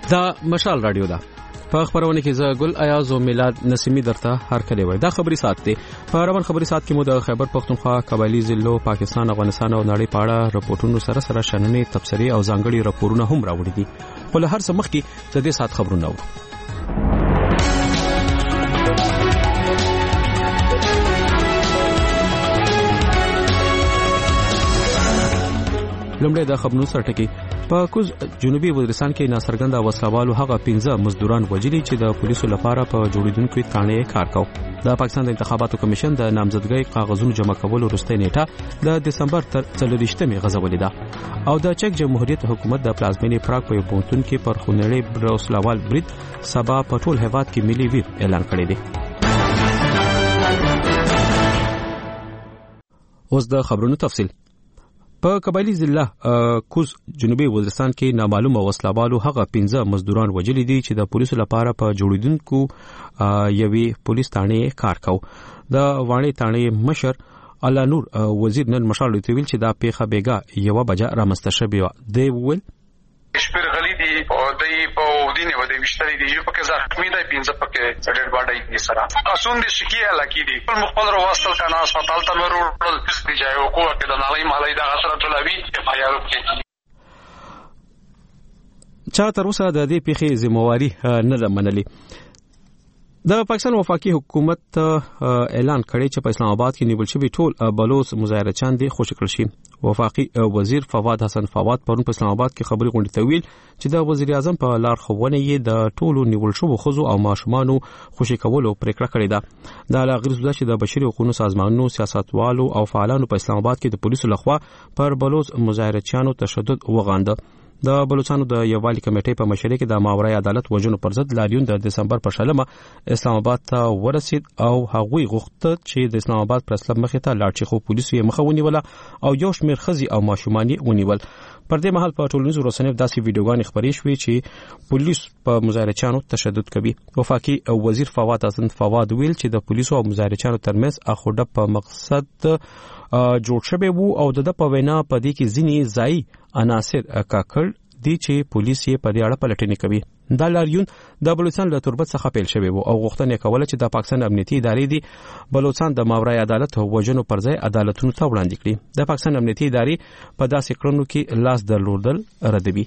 دا مشال رادیو ده په خبرونه کې زه ګل ایاز او میلاد نسیمی درته هر کله وای دا خبري سات دی په روان خبري سات کې مو د خیبر پختونخوا قبایلی ضلعو پاکستان افغانستان او نړۍ په اړه راپورټونو سره شننې تبصرې او ځانګړي راپورونه هم راوړي دي خو له هر څه مخکې د دې سات خبرونه و لومړی د خبرونو سره ټکی په کوز جنوبي وزیرستان کې ناصرګند وسلوالو هغه 15 مزدوران وجلي چې د پولیسو لپاره په جوړیدونکو تانې کار کاوه. د پاکستان د انتخاباتو کمیشن د نامزدګۍ کاغذونو جمع کولو وروستۍ نیټه د دسمبر تر 30مې غځولې ده او د چک جمهوریت حکومت د پلازمینې پراګ په پونتون کې پر خونړې وسلوال برید سبا په ټول هیواد کې ملي ویر اعلان کړی دی. اوس د خبرونو تفصیل. په قبایلی ضلع کوز جنوبي وزیرستان کې نامعلومه وسلوالو هغه 15 مزدوران وجلي دي چې د پولیسو لپاره په جوړیدونکو یوې پولیس تانې کار کاوه. د وانی تانې مشر الله نور وزیر نن مشال ویل چې دا پیخه بیګه یو بجا رامسته شوی و دی ول شپږ غلي دي او دای په ودینه و د وشتري دي یو پکې زخمی دی 15 پکې ډېر باډای دي سره اسون دي شکی لکی دي په مخبل وروستل کنه هسپتال ته ورول دي ځای او کوه کې د نالای مالای د غسر ټولوي فایل کې چا تر اوسه د دې پیخي ذمہواری نه ده منلي. د پاکستان وفاقي حکومت اعلان کړی چې په اسلام آباد کې نیول شوی ټول بلوچ مظاهرچیان دي خوشی کړل شي. وفاقي وزیر فواد حسن فواد پرون په اسلام آباد کې خبري غونډه تویل چې د وزیر اعظم په لار خوونه یې د ټولو نیول شوی خزو او ماشومانو خوشی کولو پریکړه کړې ده. د علاغیر زده چې د بشري حقوقو سازمانونو سیاستوالو او فعالانو په اسلام آباد کې د پولیسو لخوا پر بلوچ مظاهرچیانو تشدد وغانده. د بلوچستان د یووالي کمیټې په مشرۍ کې د ماورای عدالت وژنو پر ضد لاریون د دسمبر په شلمه اسلام آباد ته ورسید او هغوی غوښتل چې د اسلام آباد پر اسلام مخې ته لاړ شي خو پولیسو یې مخه ونیوله او یو شمېر ښځې او ماشومان یې ونیول. پر دې مهال په ټولنیزو رسنیو داسې ویډیوګانې خپرې شوې چې پولیس په مظاهرچیانو تشدد کوي. وفاقي وزیر فواد حسن فواد ویل چې د پولیسو او مظاهرچیانو ترمنځ اخوډه په مقصد جوړ شوی وو او د په وینا په دې کې ځینې ځای عناصر کاکړ دي چې پولیس یې په دې اړه پلټنې کوي. دا لاریون د بلوچستان له تربت څخه پیل شوی وو او غوښتنه کوله چې د پاکستان امنیتي ادارې دي بلوچستان د ماورای عدالت وژنو پر ځای عدالتونو ته وړاندې کړي. د پاکستان امنیتي ادارې په داسې کړنو کې لاس درلودل ردوي.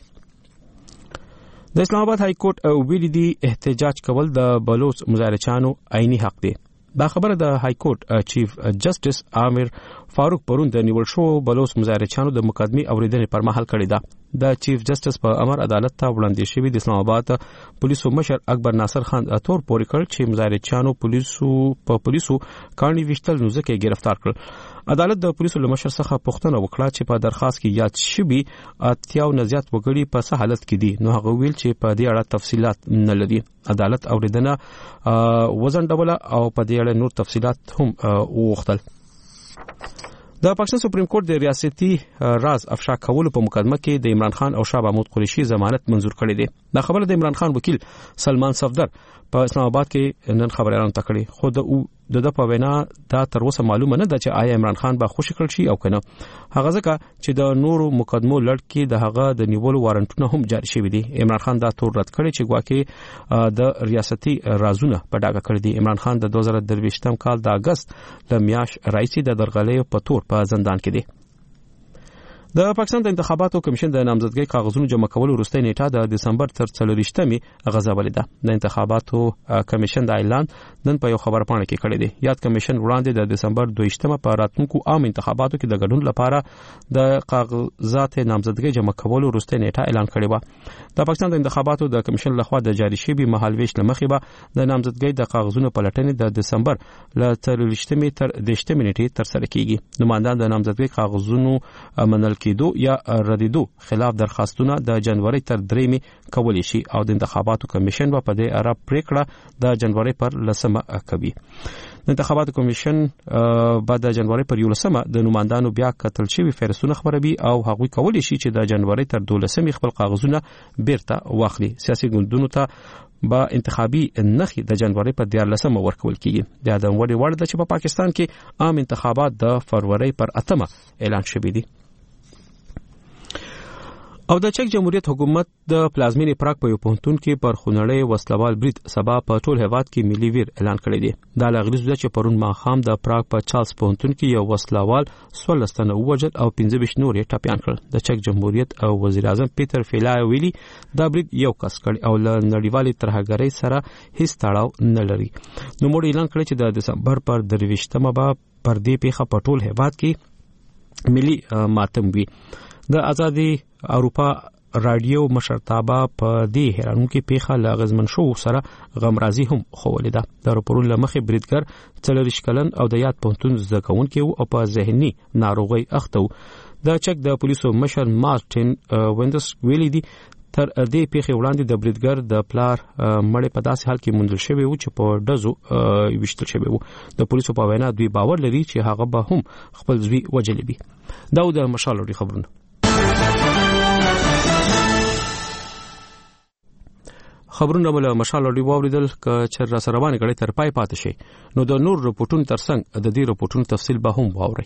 د اسلام آباد های کورټ ویلي دي احتجاج کول د بلوچ مظاهرچیانو عیني حق دی. دا خبره د های کورټ چیف جسټس عامر فاروق پرون د نیول شو بلوچ مظاهرچیانو د مقدمې اوریدنې پر مهال کړی ده. د چیف جسټس په امر عدالت ته وړاندې شوی د اسلام آباد پولیسو مشر اکبر ناصر خان تور پورې کړ چې مظاهرچیانو پولیسو کاڼي وشتل نو ځکه گرفتار کړ. عدالت د پولیسو له مشر څخه پوښتنه وکړه چې په درخواست کې یاد شوی اتیاو نزيات وګړي په څه حالت کې دي نو هغه ویل چې په دې اړه تفصيلات نه لري. عدالت اوریدنه وزنډوله او په دې اړه نور تفصيلات هم وغوښتل. د پاکستان سپریم کورټ د ریاستي راز افشا کولو په مقدمه کې د عمران خان او شاه محمود قریشي ضمانت منزور کړی دی. دا خبره د عمران خان وکیل سلمان صفدر په اسلام آباد کې نن خبريالانو ته کړې خو د په وینا دا تر اوسه معلومه نه ده چې آیا عمران خان به خوشی کړ شي او کنه. هغه ځکه چې د نورو مقدمو لړ کې د هغه د نیولو وارنټونه هم جاری شوی دي. عمران خان دا تور رد کړی چې ګواکې د ریاستي رازونه په ډاګه کړی دي. عمران خان د 2023 کال د اگست د میاش رئیسي د درغلې په تور په زندان کې دی. د پاکستان د انتخاباتو کمیشن د نامزدګۍ کاغذونو جمع کولو وروستۍ نیټه د دسمبر تر 30مې غځولې ده. د انتخاباتو کمیشن د اعلان نن په یو خبرپاڼه کې کړی دی. یاد کمیشن وړاندې د دسمبر 22 په راتلونکو عام انتخاباتو کې د ګډون لپاره د کاغذات نامزدګۍ جمع کولو وروستۍ نیټه اعلان کړې و. د پاکستان د انتخاباتو د کمیشن لخوا د جاری شوی مهالويش لمخې به د نامزدګۍ د کاغذونو پلټنې د دسمبر ل 30مې تر 10مې نیټې تر سره کیږي. نمائندان د نامزدګۍ کاغذونو منل کېدو یا ردیدو خلاف درخواستونه د جنوري تر 3مې کولی شي او د انتخاباتو کمیشن په دې اړه پریکړه د جنوري پر 10مه کوي. د انتخاباتو کمیشن بعد د جنوري پر 11مه د نمائندانو بیا کتل شوی فهرستونه خبروي او هغوی کولی شي چې د جنوري تر 12مې خپل کاغذونه بیرته واخلي. سیاسي ګوندونو ته با انتخابي نخي د جنوري په 14مه ورکول کیږي. د ادم وړ د چې په پاکستان کې عام انتخابات د فروری پر 8مه اعلان شوي دي. او د چک جمهوریت حکومت د پلازمینې پراګ په یو پوهنتون کې پر خونړی وسلوال برید سبا په ټول هیواد کې ملي ویر اعلان کړی دی. دا لغریز ده چې پرون ماښام د پراګ په چارلز پوهنتون کې یو وسلوال 16 تنه ووژل او 15 نور یې ټپيان کړل. د چک جمهوریت او وزیر اعظم پیټر فیلای ویلي دا برید یو کس کړی او له نړیوالې ترهګرۍ سره هیڅ تړاو نه لري. نو موږ اعلان کړی چې د دسمبر پر 23مه به پر دې پیښه په ټول هیواد کې ملي ماتم وي. د ازادي اروپا رادیو مشرتابه په دې هرانونکو پیښه لاغزمن شو سره غمرازي هم خوولې ده. د راپورونو لمخې بریدګر 40 کلن او د یاد پونتون زکونکو او په ذهني ناروغي اخته. د چک د پولیسو مشر مارټین وینډس ویلي دي تر دې پیښې وړاندې د بریدګر د پلار مړ په داسې حال کې موندل شوی و چې په دزو وشتل شوی و. د پولیسو په وینا دوی باور لري چې هغه به هم خپل ځوی وجلی وي. دا د مشالوري خبرونه. خبرونه مله مشال اوري واوریدل ک چر را سروانه غړي تر پای پاتې شي. نو د نور رپورټونو ترڅنګ د دې رپورټونو تفصیل به هم واوري.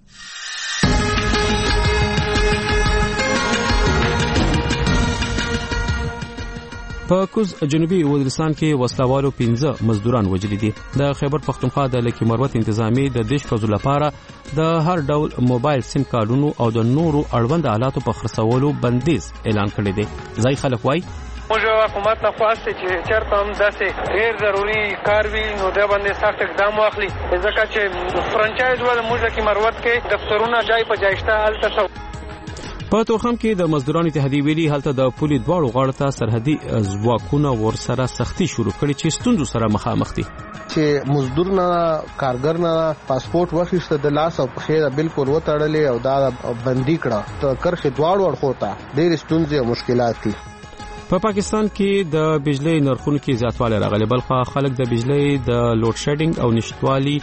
په کوز جنوبي وزیرستان کې وسلوالو 15 مزدوران وژل دي. د خیبر پختونخوا د لکی مروت انتظامی د دیش کزو لپاره د هر ډول موبایل سیم کارتونو او د نورو اړوند آلاتو په خرڅولو بندیز اعلان کړی دی. ځای خلک وایي موږ حکومت نه خواسته چې چېرته هم داسې ډېر ضروري کار وي نو دا باندې سخت اقدام واخلي، ځکه چې فرانچایز ول موږ کې مروت کې دفترونه جای په جای شته. هلته په تورخم کې د مزدورانو اتحادیې ویلي هلته د پولي دواړو غاړو ته سرحدي ځواکونه ورسره سختي شروع کړي چې ستونزو سره مخامخ دي. چې مزدور نه کارګر نه پاسپورت واخیسته د لاس او په خیره بالکل وتړلې او دا بندي کړه ته کرخه دواړو اړخو ته ډېر ستونزې او مشکلات دي. په پاکستان کې د بجلی نرخونو کې زیاتوالی راغلی، بلخو خلک د بجلی د لوډ شیډینګ او نشټوالي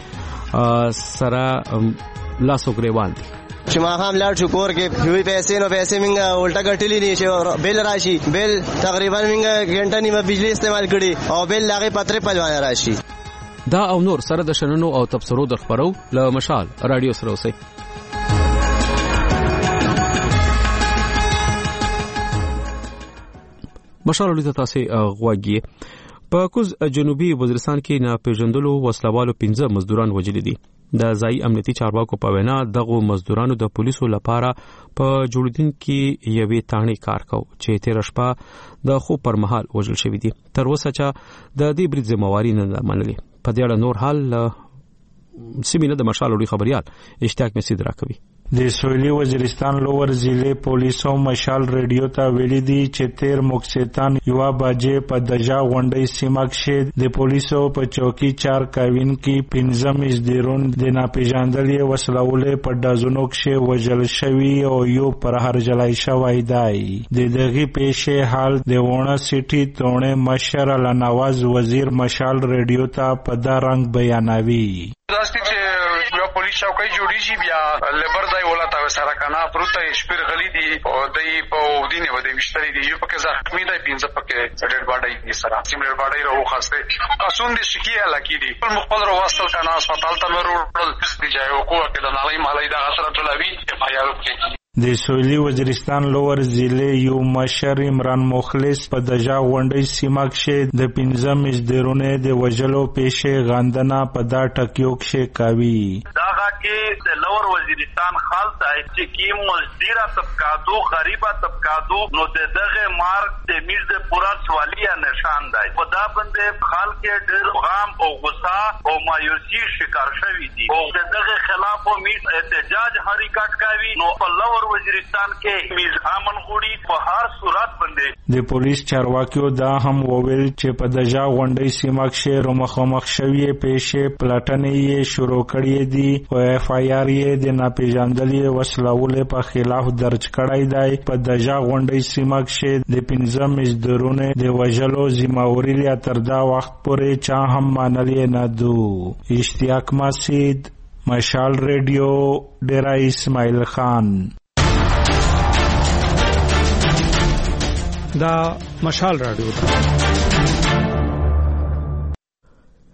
سره لاسو ګریوان دي. چې ما هم لاړ شو کور کې یوې پیسې نو پیسې منګه الټا ګټلې دي چې بیل راشي، بیل تقریبا منګه غنټه نیمه بجلی استعمال کړي او بیل لاغه پترې پلوانه راشي. دا او نور سره د شننو او تبصرو د خبرو له مشال رادیو سره اوسئ. مشال لري تاسو غواګي. په کوز جنوبي وزیرستان کې ناپېژندلو وسلوالو 15 مزدوران وژل دي. د ځای امنیتي چارواکو په وینا دغه مزدورانو د پولیسو لپاره په جوړیدونکو یوې تانې کار کو چې تیر شپه د خو پر مهال وژل شوی دي. تر اوسه چې د دې برید ذمہواری نه منلې. په دې اړه نور حال سیمینه د مشال لري خبريال اشتیاق مسید راکوي. د سویلی وزیرستان لوور ضلع پولیسو مشال ریډیو ته ویلي دي چې تیر مکسیتان یو باجې په دجا غونډې سیمه کې د پولیسو په چوکي 4 کاوین کې 15 مزدوران د ناپېژندلې وسلوالې په دازونو کې وژل شوی او یو پر هر جلای شوی دی. د دغه پیښې حال د ونه سټي تونه مشر لنواز وزیر مشال ریډیو ته په دا رنګ بیانوي. پولیس چوکۍ جوړیږي بیا لیبر دای ولاته سره کنه پروته شپیر غلی دي او دای په ودینه ودی مشتری دي یو پکې زخمی دی 15 پکې ډېر باډای دي سره سیملر باډای راو خاصه اسون دي شکیه لکی دي په مخبل واسطل کنه هسپتال ته ورول دي ځای او کوه کې د نړۍ مالای دا اثر ټولوي فایالو کې. د سویلی وزیرستان لوور ضلع یو مشر عمران مخلص په دجا غونډې سیمه کې د 15 مزدورانو د وژلو پیښې غندنه په دا ټکیو کې کوي. دا کې د لوور وزیرستان خالص چې کی مزدورا طبقاتو غریبه طبقاتو نو دغه مارک د میز د پورا سوالیا نشان دی. په دا باندې خال کې ډېر غام او غصه او مایوسی شکار شوی دي او دغه خلاف میز احتجاج حرکت کوي. نو په لوور وزیرستان کې میز امن غوړي په هر صورت باندې د پولیس چارواکیو دا هم وویل چې په دجا غونډې سیمه کې مخامخ شوی پیښې پلټنې یې شروع کړې دي او اف آی آر یې د ناپېژندلې وسلوالو په خلاف درج کړی دی. په دجا غونډې سیمه کې د 15 مزدورانو د وژلو ذمہواری لا تر دا وخت پورې چا هم منلې نه دو. اشتیاق مسید مشال ریډیو ډیرا اسماعیل خان. دا مشال رادیو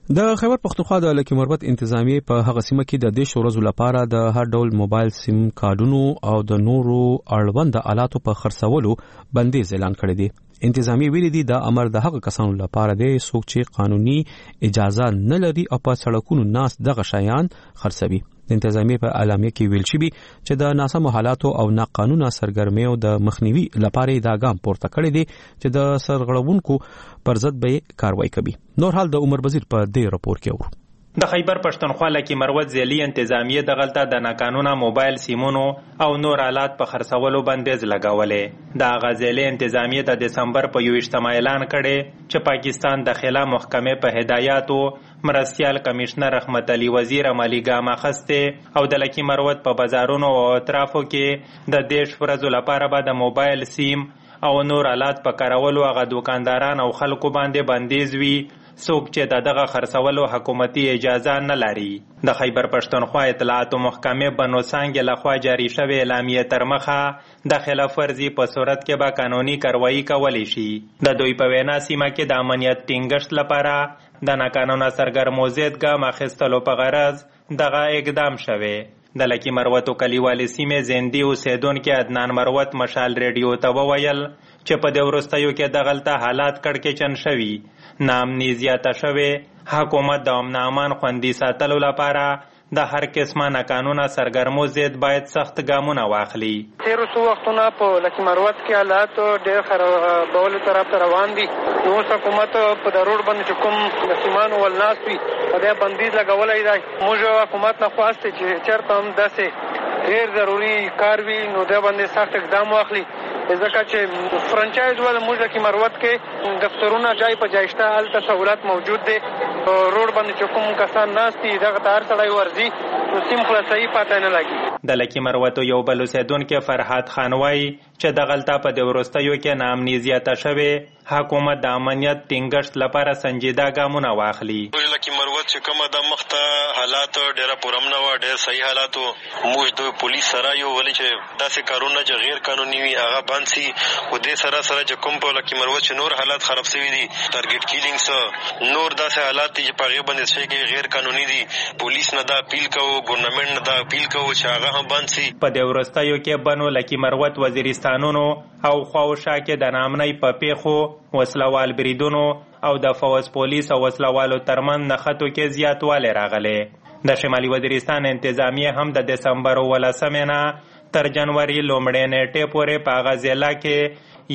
د خیبر پختونخوا د لکي مربوط انتظامی په هغه سیمه کې د دیش ورځو لپاره د هر ډول موبایل سیم کارډونو او د نورو اړوند آلاتو په خرڅولو بندیز اعلان کړی دی. انتظامی ویلي دي د امر د هغه کسانو لپاره دی څوک چې قانوني اجازه نه لري او په سړکونو ناس دغه شیان خرڅوي. د انتظامی په اعلامیه کې ویل شوی چې د ناسمو حالاتو او ناقانونه سرګرمیو د مخنیوي لپاره دا ګام پورته کړی دی چې د سرغړونکو پر ضد به کاروایی کوي. نور حال د عمر وزیر په دې راپور کې ورو. د خیبر پښتونخوا لکي مروت ځیلی انتظامیه د غلطه د ناقانونه موبایل سیمونو او نور آلات په خرڅولو بندیز لګولې. د غزلی انتظامیه د دسمبر په 28 اعلان کړي چې پاکستان داخله محکمه په هدایاتو مرستیال کمشنر رحمت علي وزیر عملی ګام اخسته او د لکي مروت په بازارونو او اطرافو کې د دیش ورځو لپاره به د موبایل سیم او نور آلات په کارولو هغه دکانداران او خلکو باندې بندیز وي څوک چې دغه خرڅولو حکومتي اجازه نه لري. د خیبر پښتونخوا اطلاعات محکمه بنو څنګه لخوا جاری شوی اعلامیه تر مخه د خلاف ورزي په صورت کې به قانوني کاروایی کولی شي. د دوی په وینا سیمه کې د امنیت ټینګښت لپاره د ناقانونه سرګرمو ضد ګام اخیستلو په غرض دغه اقدام شوی. د لکي مروتو کلیوالي سیمې زندي اوسیدونکي عدنان مروت مشال ریډیو ته وویل چې په دې وروستیو کې د غلطه حالات کړکېچن شوي، ناامني زیاته شوې، حکومت د امن امان خوندي ساتلو لپاره د هر قسمه ناقانونه سرګرمو ضد باید سخت ګامونه واخلي. تیرو څو وختونه په لکي مروت کې حالات ډېر خرابولو طرف ته روان دي. نو حکومت په د روډ باندې چې کوم د سیمانو ولناس وي په دې بندیز لګولی دی. موږ حکومت نه خواستې چې چېرته هم داسې غیر ضروري کار وي نو دې باندې سخت اقدام واخلي، ځکه چې فرانچایز ول موږ لکي مروت کې دفترونه جای په جای شته، هلته سهولت موجود دی. روډ باندې چې کوم کسان ناست دي دغه ته هر سړی ورځي نو سیم خلاصوي پاته نه لګي. د لکي مروتو یو بل اوسیدونکی فرحات خان وایي چې د غلطه په دې وروستیو کې ناامني زیاته شوې، حکومت د امنیت ټینګښت لپاره سنجیده ګامونه واخلي. لکي مروت چې کومه د مخته حالات ډېره پرامنه وه، ډېر صحیح حالات وو. موږ د پولیس سره یو ولې چې داسې کارونه چې غیر قانوني وي هغه بند سي. خو دې سره سره چې کوم په لکي مروت چې نور حالات خراب شوي دي، ټارګېټ کیلینګس، نور داسې حالات دي چې په هغې باندې څه کې غیر قانوني دي، پولیس نه دا اپیل کوو، ګورنمنټ نه دا اپیل کوو چې هغه هم بند سي. په دې وروستیو کې بنو لکي مروت وزیرستانونو او خواوشا کې د ناامنۍ په پیښو، وسلوال بریدونو او د فوز پولیس او وسلوالو ترمن نښتو کې زیاتوالی راغلی. د شمالي وزیرستان انتظامیه هم د دسمبر 18 نه تر جنوري لومړۍ نیټې پورې په هغه ضلع کې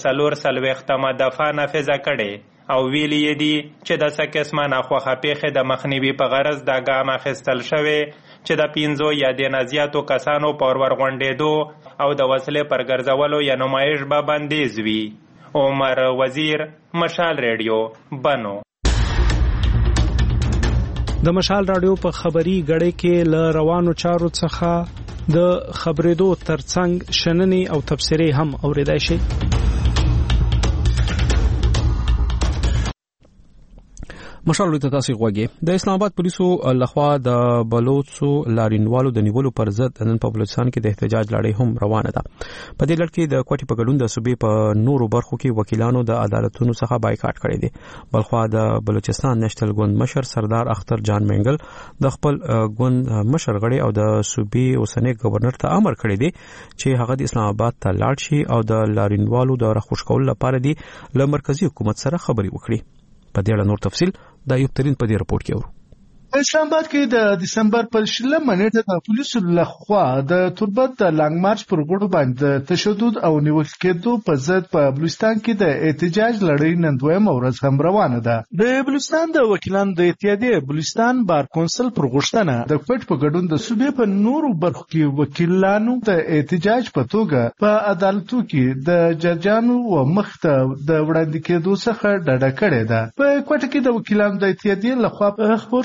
140 دفعه نافذه کړې او ویلي یې دي چې د څه قسمه ناخوښه پیښې د مخنیوي په غرض دا ګام اخیستل شوی چې د 5 یا دې نه زیاتو کسانو پر ورغونډېدو او د وسلې پر ګرځولو یا نمایش به بندیز وي. عمر وزیر، مشال ریډیو، بنو. د مشال رادیو په خبري غړې کې ل روانو چارو څخه د خبرېدو ترڅنګ شننې او تبصرې هم اوریدای شي. مشال ته تاسو غوږی. د اسلام آباد پولیسو لخوا د بلوچو لارینوالو د نیولو پر ضد نن په بلوچستان کې د احتجاج لړۍ هم روانه ده. په دې لړ کې د کوټې په ګډون د صوبې په نورو برخو کې وکیلانو د عدالتونو څخه بایکاټ کړی دی. بلخوا د بلوچستان نېشنل ګوند مشر سردار اختر جان منګل د خپل ګوند مشر غړي او د صوبې اوسنۍ گورنر ته امر کړی دی چې هغه د اسلام آباد ته لاړ شي او د لارینوالو د راخوش کولو لپاره دی له مرکزی حکومت سره خبري وکړي. په دې اړه نور تفصیل د ایوب ترين په دې رپورت کې ورو. اسلام آباد کې د دسمبر پر 16 نیټه د پولیسو لخوا د تربت د لانګ مارچ پر غړو باندې تشدد او نیول کېدو په ضد په بلوچستان کې د احتجاج لړۍ نن دویم ورځ هم روانه ده. د بلوچستان د وکیلانو د اتحادیې بلوچستان بار کونسل پر غوښتنه د کوټ په ګډون د صوبې په نورو برخو کې وکیلانو د احتجاج په توګه په عدالتو کې د ججانو او مخته د وړاندې کېدو څخه ډډه کړې ده. په کوټ کې د وکیلانو د اتحادیې لخوا خبر شوی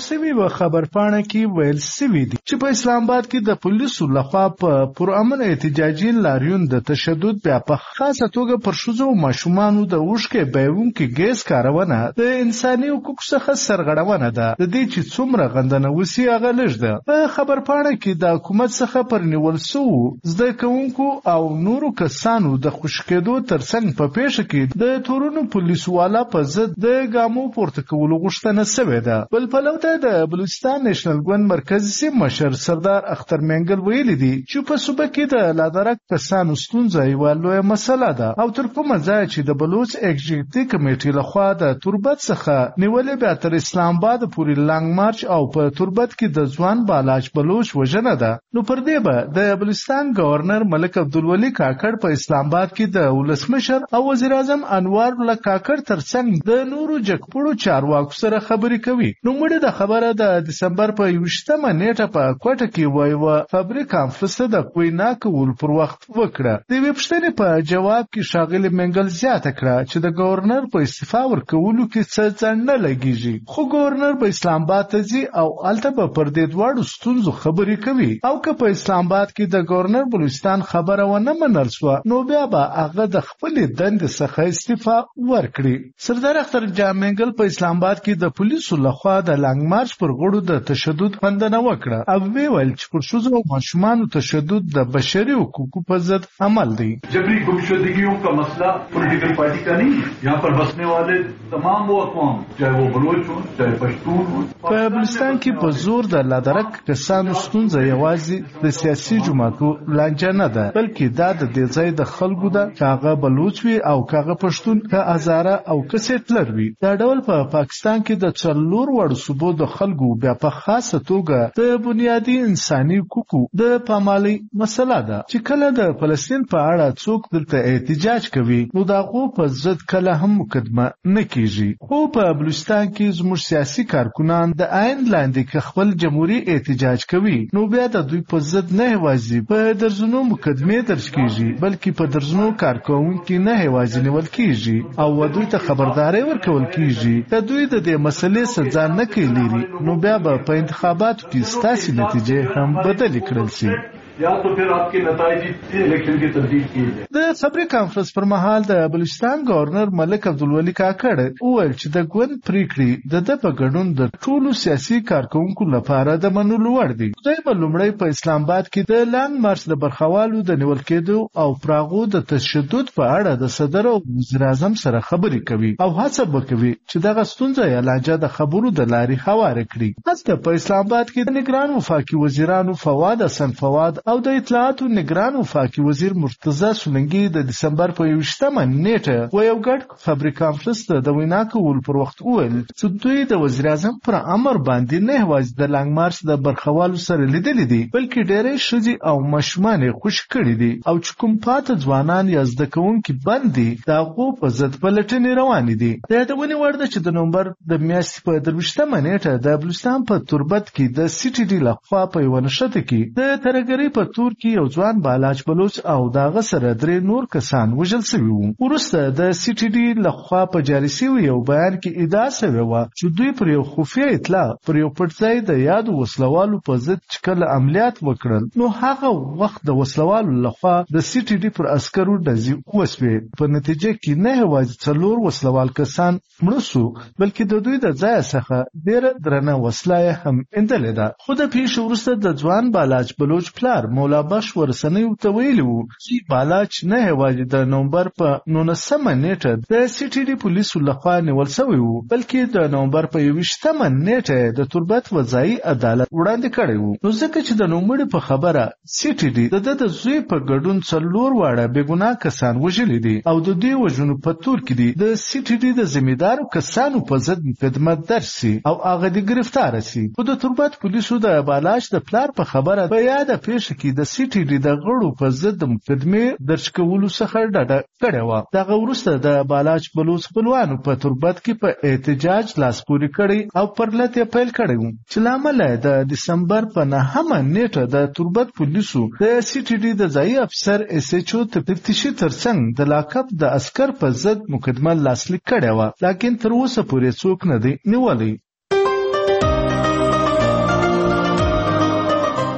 یو خبرپاڼه کې ویل شوی دی چې په اسلام آباد کې د پولیسو لخوا په پرامن احتجاجي لاریون د تشدد بیا په خاصه توګه پر ښځو او ماشومانو د اوښکې بهیونکي ګیس کارونه د انساني حقوقو څخه سرغړونه ده. د دې چې څومره غندنه وسي هغه لږ ده. په خبرپاڼه کې د حکومت څخه پر نیول شوو زده کوونکو او نورو کسانو د خوشي کېدو ترڅنګ په پیښه کې د تورونو پولیسوالا په ضد د ګامو پورته کولو غوښتنه شوې ده. بل پلو ته د بلوچستان نیشنل ګوند مرکزي مشر سردار اختر منګل ویلي دي چې په صوبه کې د لادرک کسانو ستونزه یوه لویه مسله ده او تر کومه ځایه چې د بلوچ ایگزیکټیو کمیټې لخوا د تربت څخه نیولې بیا تر اسلام آباد پورې لانګ مارچ او په تربت کې د ځوان بالاچ بلوچ وژنه ده. نو پر دې به د بلوچستان گورنر ملک عبدالولي کاکړ په اسلام آباد کې د ولسمشر او وزیر اعظم انوار الله کاکړ ترڅنګ د نورو جګپوړو چارواکو سره خبرې کوي. نو مړه د خبره د دسمبر په 28مه نیټه په کوټه کې وایو خبري کانفرنس د کوینا کول پر وخت وکړه. د دې پښتنې په جواب کې شاغل منګل زیاته کړه چې د گورنر په استعفا ورکولو کې څه ځان نه لګیږي خو گورنر په اسلام آباد ته ځي او الته په پر دې دواړو ستونزو خبرې کوي او که په اسلام آباد کې د گورنر بلوچستان خبره ونه منل شو نو بیا به هغه د خپل دند څخه استعفا ورکړي. سردار اختر جامنګل په اسلام آباد کې د پولیسو لخوا د لانګ مارچ پر غړو د تشدد غندنه وکړه او ویل چې پر ښځو او ماشومانو تشدد د بشري حقوقو په ضد عمل دی. جبری گمشدگیوں کا مسئلہ پولیٹیکل پارٹی کا نہیں ہے. یہاں پر بسنے والے تمام وہ اقوام چاہے وہ بلوچ ہوں چاہے پشتون ہوں. په بلوچستان کې په زور د لادرک کسانو ستونزه یوازې د سیاسي جماعتو لانجه نه ده بلکې دا د دې ځای د خلکو ده کاغه بلوچ وي او کاغه پښتون که هزاره او کسټلر وي. دا ډول په پاکستان کې د څلور وړو صوبو د خلکو بیا په خاصه توګه د بنیادي انساني حقوقو د پامالي مسله ده چې کله د فلسطین په اړه څوک دلته احتجاج کوي نو دا غو په ضد کله هم مقدمه نه کیږي. خو په بلوچستان کې زموږ سیاسي کارکنان د عین لاندې که خپل جمهوریت احتجاج کوي نو بیا د دوی په ضد نه یوازې په درزونو مقدمې درج کیږي بلکې په درزونو کارکوونکي نه یوازې نیول کیږي او دوی ته خبرداري ورکول کیږي چې دوی د دې مسلې سزا نه کوي نو بیا به په انتخاباتو کې ستاسو نتیجې هم بدل کړل شي یا تو پھر آپ کے نتائج الیکشن کی تبدیل کیے جائیں. د خبري کانفرنس پر مهال د بلوچستان گورنر ملک عبدالولي کاکړ وویل چې د ګوند پریکړې د په ګډون د ټولو سیاسي کارکونکو لپاره د منلو وړ دي. دوی په لومړی په اسلام آباد کې د لانګ مارچ د برخوالو د نیول کېدو او پراغو د تشدد په اړه د صدر او وزیر اعظم سره خبرې کوي او هڅه وکوي چې دغه ستونزه یا لانجه د خبرو د لارې هواره کړي. حتی په اسلام آباد کې د نگران وفاقي وزیرانو فواد حسن فواد او د اطلاعاتو نگران وفاقي وزیر مرتضی سولنګي د دسمبر په 28مه نیټه و یو ګډ خبري کانفرنس د وینا کول پر وخت وویل چې دوی د وزیر اعظم پر امر باندې نه یوازې د لانګ مارچ د برخوالو سره لیدلې دي بلکې ډېرې ښځې او ماشومان یې خوشي کړي دي او چې کوم پاته ځوانان یا زده کوونکي بند دي د هغو په ضد پلټنې روانې دي. د یادونې وړ ده چې د نومبر د میاشتې په 23مه نیټه د بلوچستان په تربت کې د سي ټي ډي لخوا په یوه نښته کې د ترهګرۍ په تور کې یو ځوان بالاچ بلوچ او دغه سره درې نور کسان وژل شوي وو. وروسته د سی ټي ډي لخوا په جاري شوي یو بیان کې ادعا شوې وه چې دوی پر یو خفیه اطلاع پر یو پټ ځای د یادو وسلوالو په ضد چې کله عملیات وکړل نو هغه وخت د وسلوالو لخوا د سی ټي ډي پر عسکرو ډزې وسوې. په نتیجه کې نه یوازې 4 وسلوال کسان مړه شو بلکې د دوی د ځای څخه ډېره درنه وسله هم اندلې ده. خو د پیښې وروسته د ځوان بالاچ بلوچ پلار مولا بخش ورسنیو ته ویلي وو چې بالاچ نه یوازې د نومبر په 19مه نیټه د سی ټي ډي پولیسو لخوا نیول شوی وو بلکې د نومبر په 28مه نیټه د تربت وځایي عدالت وړاندې کړی وو. نو ځکه چې د نوموړي په خبره سی ټي ډي د زوی په ګډون 4 واړه بېګناه کسان وژلي دي او د دې وژنو په تور کې دي د سی ټي ډي د ذمہدارو کسانو په ضد مقدمه درج شي او هغه دې گرفتار شي. خو د تربت پولیسو د بالاچ د پلار په خبره په یاده پیښه کې د سی ټي ډي د غړو په ضد د مقدمې درج کولو څخه ډډه کړې وه. دغه وروسته د بالاچ بلوچ خپلوانو په تربت کې په احتجاج لاس پورې کړی او پر لټ یې پیل کړی و چې له امله د دسمبر په 9مه نیټه د تربت پولیسو د سی ټي ډي د ځایي افسر اس ایچ او تفتیشي ترڅنګ د لاقب د عسکر په ضد مقدمه لاسلیک کړې وه، لیکن تر اوسه پورې څوک نه دی نیولی.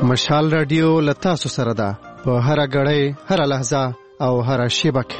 مشال رادیو لتاسو سره ده په هر غړې هر لحظه او هر شیبه کې.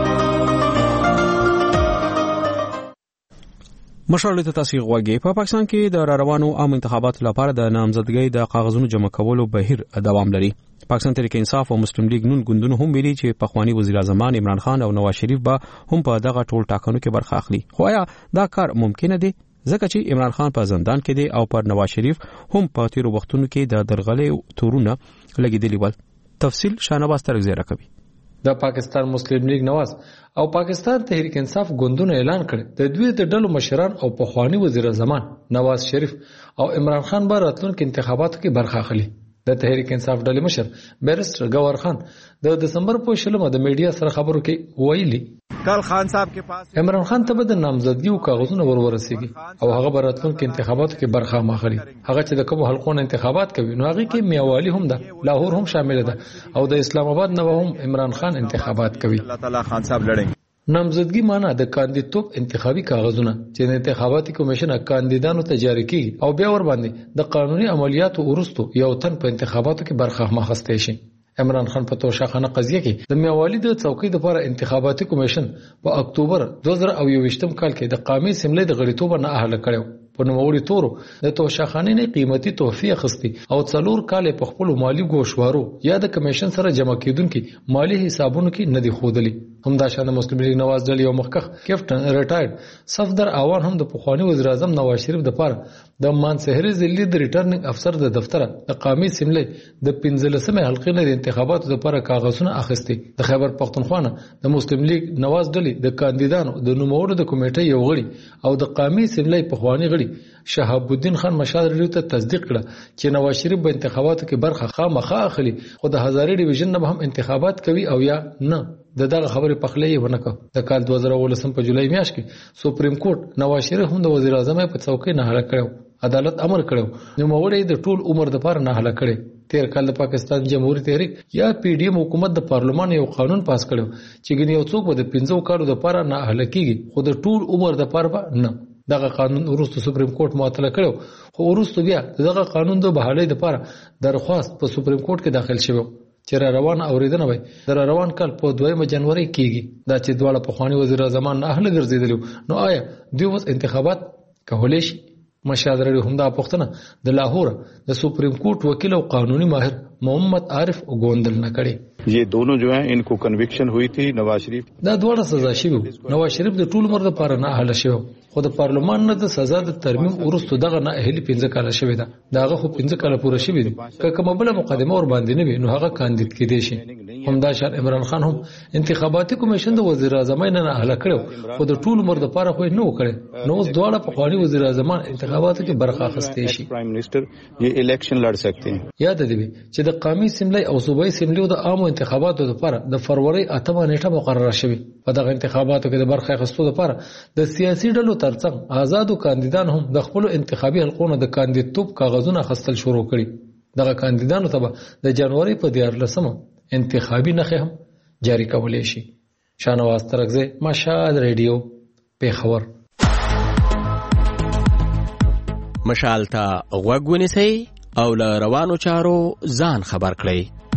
مشال ته تاسو غوږی په پاکستان کې د روانو عام انتخاباتو لپاره د نامزدګۍ د کاغذونو جمع کولو بهیر دوام لري. پاکستان تحریک انصاف او مسلم لیگ نون ګوندونو هم ویلي چې پخوانی وزیر اعظم عمران خان او نواز شریف به هم په دغه ټول ټاکنو کې برخه اخلي. خو آیا دا کار ممکن دی؟ ځکه چې عمران خان په زندان کې دی او پر نواز شریف هم په تیرو وختونو کې د درغلې تورونه لګیدلی ول. تفصیل شانواز ترغزیره کوي. د پاکستان مسلم لیگ نواز او پاکستان تحریک انصاف ګوندونو اعلان کړ د دوی د ډلو مشران او پخوانی وزیر اعظم نواز شریف او عمران خان به راتلونکو انتخاباتو کې برخه اخلي. د تحریک انصاف ډلې مشر بیرسټر گوهر خان د دسمبر په 16 د میډیا سره خبرو کې ویلي کل خان صاحب के पास عمران خان ته د نامزدګیو کاغذونه ورسیږي او هغه به راتلونکو انتخاباتو کې برخه ماخلي. هغه چې د کوم حلقونو انتخابات کوي نو هغه کې میاوالی هم ده، لاهور هم شامل ده او د اسلام آباد نه هم عمران خان انتخابات کوي. الله تعالی خان صاحب لړنګ نامزدګي معنی د کاندیدتوب انتخابي کاغذونه چې د انتخاباتي کمیشن کاندیدانو ته جاری کیږي او بیا ور باندې د قانوني عملیاتو وروسته یو تن په انتخاباتو کې برخه ماخسته شي. عمران خان په توشاخانه قضیه کې د میاوالی د څوکۍ لپاره انتخاباتي کمیشن په اکتوبر 2021 کال کې د قومي اسمبلی د غړیتوب نه اهل کړو. په نوموړي تورو د توشاخانې نه قیمتي تحفې اخیستي او 4 کال په خپل مالی ګوشوارو یا د کمیشن سره جمع کیدونکو مالی حسابونو کې نه دی خودلی. همداشان مسلم لیگ نواز ډلې یو مخکخ کیپټن ریټایرډ صفدر اعوان هم د پخوانی وزیر اعظم نواز شریف د پاره د مانسهري ضلعي د ریټرنینګ افسر د دفتر د قومي اسمبلی د 15مه حلقې نه د انتخاباتو لپاره کاغذونه اخیستي. د خیبر پختونخوا د مسلم لیگ نواز ډلې د کاندیدانو د نوموړو د کمیټې یو غړي او د قومي اسمبلی پخوانی غړي شهاب الدین خان مشال ریډیو ته تصدیق کړه چې نواز شریف په انتخاباتو کې برخه خامخا اخلي خو د هزارې ډیویژن نه هم انتخابات کوي او یا نه. دغه خبره په خلې ونه کړ. د کال 2019 په جولای میاشت کې سپریم کورټ نواز شریف هم د وزیر اعظم په څوکۍ نه هله کړو. عدالت امر کړو نو موړې د ټول عمر د پاره نه هله کړي. تیر کال د پاکستان جمهوریت تحریک یا پی ډی ایم حکومت د پارلمان یو قانون پاس کړو چې ګنې یو څوک د 15 کالو د پاره نه هله کیږي خو د ټول عمر د پاره نه. دغه قانون وروسته سپریم کورټ معطل کړو خو وروسته بیا دغه قانون د بحالۍ لپاره درخواست په سپریم کورټ کې داخل شوی چې روان اوریدنه وي در روان کال په 2 جنوري کېږي. دا چې دواړه پخوانی وزیر اعظم نه اهل ګرځیدل نو آیا دوی اوس انتخابات کولای شي؟ مشاهده لري هم دا پښتنه د لاهور د سپریم کورټ وکیل او قانوني ماهر محمد عارف غوندل نه کړي. ये दोनों जो हैं इनको कन्विक्शन हुई थी नवाज शरीफ دا دواړه سزا شوی. نواز شریف د ټول عمر لپاره نه اهل شوی خو د پارلمان نه د سزا د ترمیم ورستو دغه نه اهلي 15 کال شوی دا. داغه خو 15 کال پوره شوی دي. که کومه بل مقدمه ور باندې نه وي نو هغه کاندید کېدی شي. همداشان عمران خان هم انتخاباتي کمیشن د وزیر اعظم نه اهل کړو خو د ټول عمر لپاره خو نه وکړي. نو اوس دواړه په خالي وزیر اعظم انتخاباتو کې برخه اخیستي شي. प्राइम मिनिस्टर ये इलेक्शन लड़ सकते हैं. یاد دی چې د قومي اسمبلی او صوبایي اسمبلی د عامو انتخاباتو لپاره د فروری 8 نیټه مقرره شوې. په دغه انتخاباتو کې د برخه اخیستو لپاره د سیاسي ډلو ترڅنګ آزادو کاندیدان هم د خپل انتخابي حلقونو د کاندیدتوب کاغذونه اخیستل شروع کړي. دغه کاندیدانو ته د جنوري په 14 انتخابي نخې هم جاری کولای شي. شانواز ترغزه مشال ریډیو پیښور. مشال ته غوږ ونیسئ او له روانو چارو ځان خبر کړئ.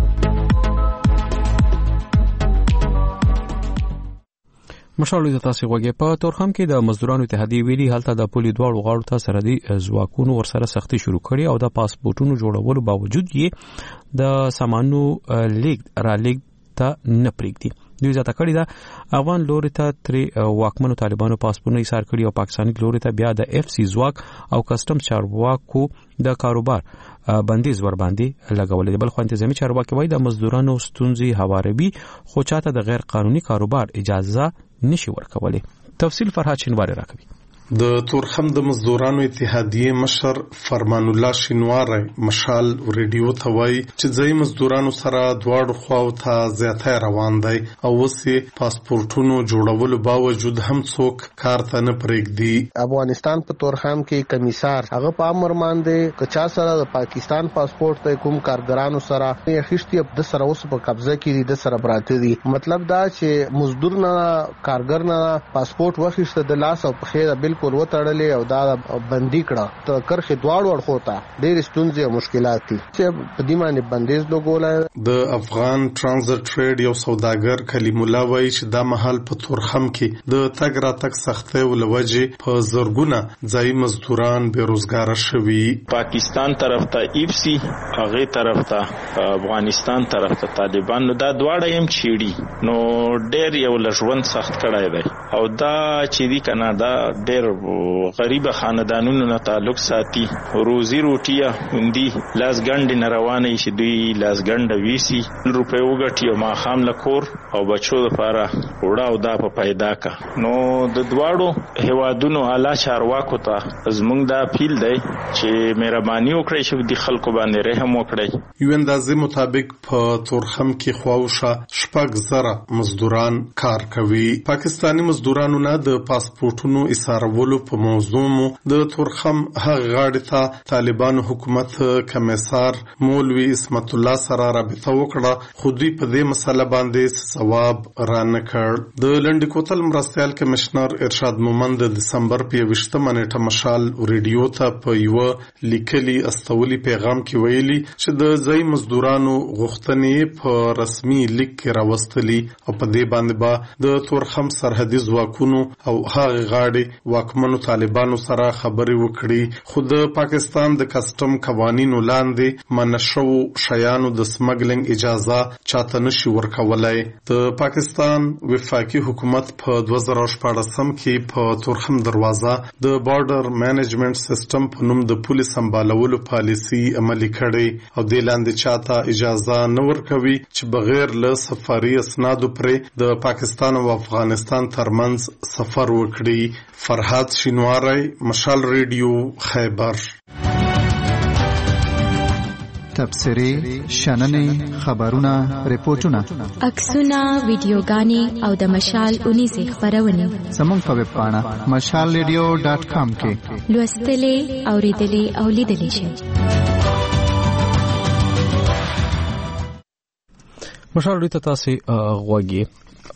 مشال د تاسو غوږی په تورخم کې د مزدورانو اتحادیه ویلي هلته د پولی دواړو غاړو ته سرحدي ځواکونو ورسره سختي شروع کړي او د پاسپورتونو جوړولو باوجود یې د سامانو لیګ را لیګ ته نه پریږدي. دوی ځکه کړی دا افغان لوري ته تر واکمنو طالبانو پاسپورتونه ایثار کړي او پاکستاني لوري ته بیا د اف سی ځواک او کسٹم چارواکو د کاروبار بندیز ور باندې لګولې. بل خو انتظامی چارواکي وایي د مزدورانو ستونزې هواروي خو چاته د غیر قانوني کاروبار اجازه نشي ورکولې. تفصیل فرهاد شینواری راکوي. د تورخم د مزدورانو اتحادیه مشر فرمان الله شینواری مشال ریډیو ته وایي چې ځای مزدورانو سره دواړو خواو ته زیاته روان دی او وسې پاسپورتونو جوړولو باوجود هم څوک کار ته نه پرېږدي. افغانستان په تورخم کې کمیسار هغه په امر باندې کچا سره د پاکستان پاسپورت ته کوم کارګرانو سره خشتي د سره اوس په قبضه کې دي د سره براته دي. مطلب دا چې مزدور نه کارګر نه پاسپورت واخیسته د لاس او په خیر بالکل وتړلې او دا بندي کړه ته کرخه دواړو اړخو ته ډېر ستونزې او مشکلات دي چې په دې باندې بندیز لګولای. د افغان ترانزیت ټریډ یو سوداګر کلیم الله وایي چې دا مهال په تورخم کې د تګ راتګ سختۍ ولوجې په زرګونه ځایي مزدوران بیروزګار شوي. پاکستان طرف ته ایپسی هغه طرف ته افغانستان طرف ته طالبان نو دا دواړه هم چیړي نو ډېر یو لژوند سخت کړای دی او دا چې دی کنه دا ډېر غریب خاندانونو نه تعلق ساتي. روزي روټیا هندي لاس ګڼډې نه روانه شي دوی لاس ګڼډه ویسي روپۍ وګټي او ماښام له کور او بچو دپاره وړه او دا په پیدا کا. نو د دواړو هیوادونو اعلی چارواکو ته زموږ دا اپیل دی چې مهرباني وکړئ چې د خلکو باندې رحم وکړئ. یو اندازې مطابق په تورخم کې خواوشه 6,000 مزدوران کار کوي. پاکستانی مزدورانو نه د پاسپورټونو ایسارولو په موضوع مو د تورخم هغه غاړې ته طالبانو حکومت کمیسار مولوی اسمت الله سره رابطه وکړه خو دوی په دې مسله باندې ځواب را نه کړ. د لنډ کوتل مرستیال کمشنر ارشاد مومند د دسمبر په 20 نیټه مشال ریډیو ته په یو لیکلي استولي پیغام کې ویلي چې د ځای مزدورانو غوښتنې په رسمي لیک کې راوستلي او په دې باندې به د تورخم سرحدي ځواکونو او هغه غاړې واکمنو طالبانو سره خبرې وکړي خو د پاکستان د کسټم قوانینو لاندې منشو شیانو د سمګلینګ اجازه چاته نشي ورکولای. د پاکستان وفاقي حکومت په 2014 کې په تورخم دروازه د بارډر مینجمنت سیستم په نوم د پولیس سمبالولو پالیسی عملي کړي او د لاندې چاته اجازه نه ورکوي چې بغیر له سفاري اسنادو پرې د پاکستان او افغانستان ترمنځ سفر وکړي. فرحات شینواری، مشال ریډیو، خیبر. تبصرې، شننې، خبرونه، ریپورتونه، عکسونه، ویډیوګانې او د مشال 19 خبرونه زموږ په ویب پاڼه mashalradio.com کې لوستلې، اوریدلې او لیدلې شئ. مشال ریډیو ته تاسو غوږی.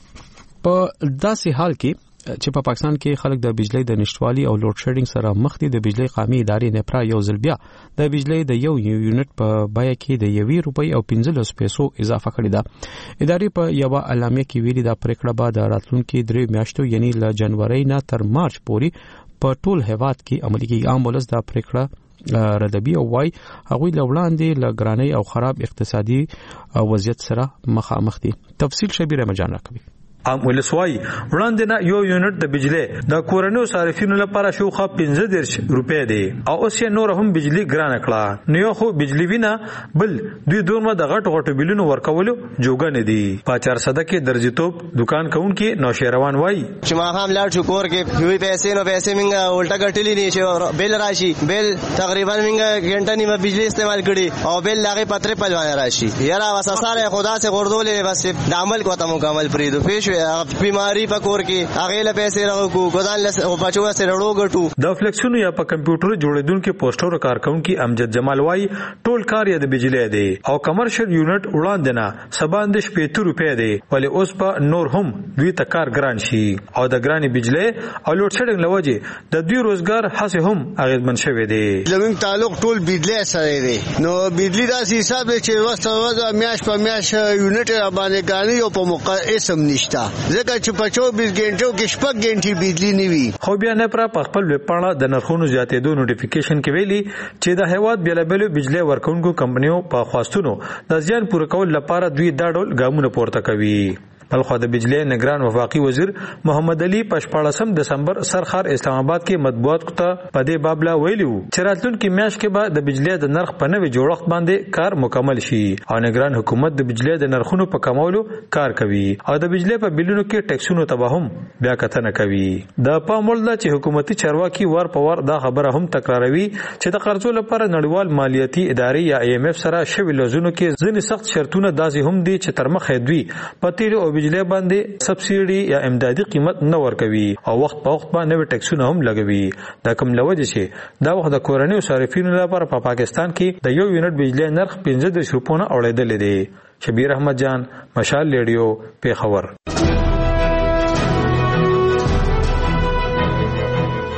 په داسې حال کې چې په پاکستان کې خلک د بجلی د نشټوالي او لوډ شیډینګ سره مخ دي، د بجلی قومي ادارې نپرا یو ځل بیا د بجلی د یو یونټ په بیه کې د 1 روپۍ او 15 پیسو اضافه کړې ده. ادارې په یو اعلامیه کې ویلي دا پریکړه به د راتلونکو 3 میاشتو یعنی له جنوري نه تر مارچ پورې په ټول هیواد کې عملي کیږي. عام ولس دا پریکړه ردبي او وايي هغوی له وړاندې له ګرانۍ او خراب اقتصادي وضعیت سره مخامخ دي. تفصیل شبیر مجان راکوي. عام ولسوای وړاندې نه یو یونټ د بجلی د کورنیو صارفینو لپاره شوخه 15 روپۍ دی او اوس یې نور هم بجلی ګرانه کړه. نو یو خو بجلی وینا بل دوی دورمه د غټ بلونو ورکولو جوګه نه دی. په 400 کې درجیتوب دکان کوونکي نوشیروان وای چې ما هم لاړ شو کور کې وی پیسې منګه الټا ګټلی نه شي بیل راشي بیل تقریبا منګه غنټه نیمه بجلی استعمال کړي او بیل لاغه پترې پلوان راشي یاره وساساره خدا سے غردولې بس د عمل کوته مکمل پریدو پیش بیماری پکور کې هغه له پیسې راغو ګدان له بچو سره وروګټو. د فلیکسونو یا په کمپیوټر جوړیدونکو پوسټر کارکونکو امجد جمال وای ټول کار یې د بجلی دی او کمرشل یونټ وړاندې نه 75 روپۍ دی ولې اوس په نور هم دوی ته کار ګران شي او د ګرانی بجلی او لوډ شیډینګ لوجه د دوی روزګار هڅه هم اغیزمن شوی دی. زموږ تعلق ټول بجلی سره دی نو بجلی دا حساب چې وسته میاش په میاش یونټ باندې ګانی او په موقع اسم نشته ځکه چې په 24 غنټو کې شپږ غنټې بجلی نه وي. خو بیا نه پر خپل ویب پاڼه د نرخونو زیاتېدو نوټیفیکیشن کې ویلي چې د هیواد بیلابل بجلی ورکونکو کمپنیو په خواستونو د ځان پوره کول لپاره دوی دا ډول ګامونه پورته کوي. بلخو د بجلی نگران وفاقي وزیر محمد علي په 14 دسمبر سرخار اسلام آباد کې مطبوعات ته په دې بابلا ویلو چې راتلونکي میاشت کې به د بجلی د نرخ په نوې جوړښت باندې کار مکمل شي او نگران حکومت د بجلی د نرخونو په کمولو کار کوي او د بجلی په بلونو کې ټیکسونو تباهم بیا کتنه کوي. د پامول د چې حکومتي چارواکي ور په ور دا خبره هم تکراروي چې د قرضو لپاره نړیوال مالیاتي ادارې یا IMF سره شوی لزونو کې ځینې سخت شرطونه داسې هم دي چې تر مخه دوی په تیلو او بجلی باندې سبسيډي یا امدادي قیمت نه ورکوي او وخت په وخت باندې نوې ټیکسونه هم لګوي. دا کوم لوجه چې دا وخت د کورنیو صارفینو لپاره په پاکستان کې د یو یونټ بجلی نرخ 15 روپونه اوریدل دي. شبیر احمد جان، مشال ریډیو، پیښور.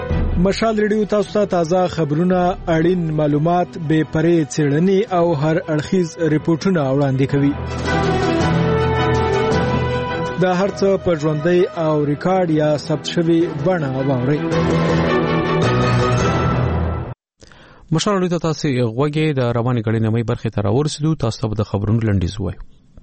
مشال ریډیو تاسو ته تازه خبرونه، اړین معلومات، بې پرې څېړنې او هر اړخیز ریپورتونه وړاندې کوي. دا هرڅه په ژوندۍ او ریکارډ یا ثبت شوی بڼه واورئ. مشال ریډیو تاسو غوږی د رواني غړي نمای برخه ته راورسېدو. تاسو ته د خبرونو لنډیز وایو.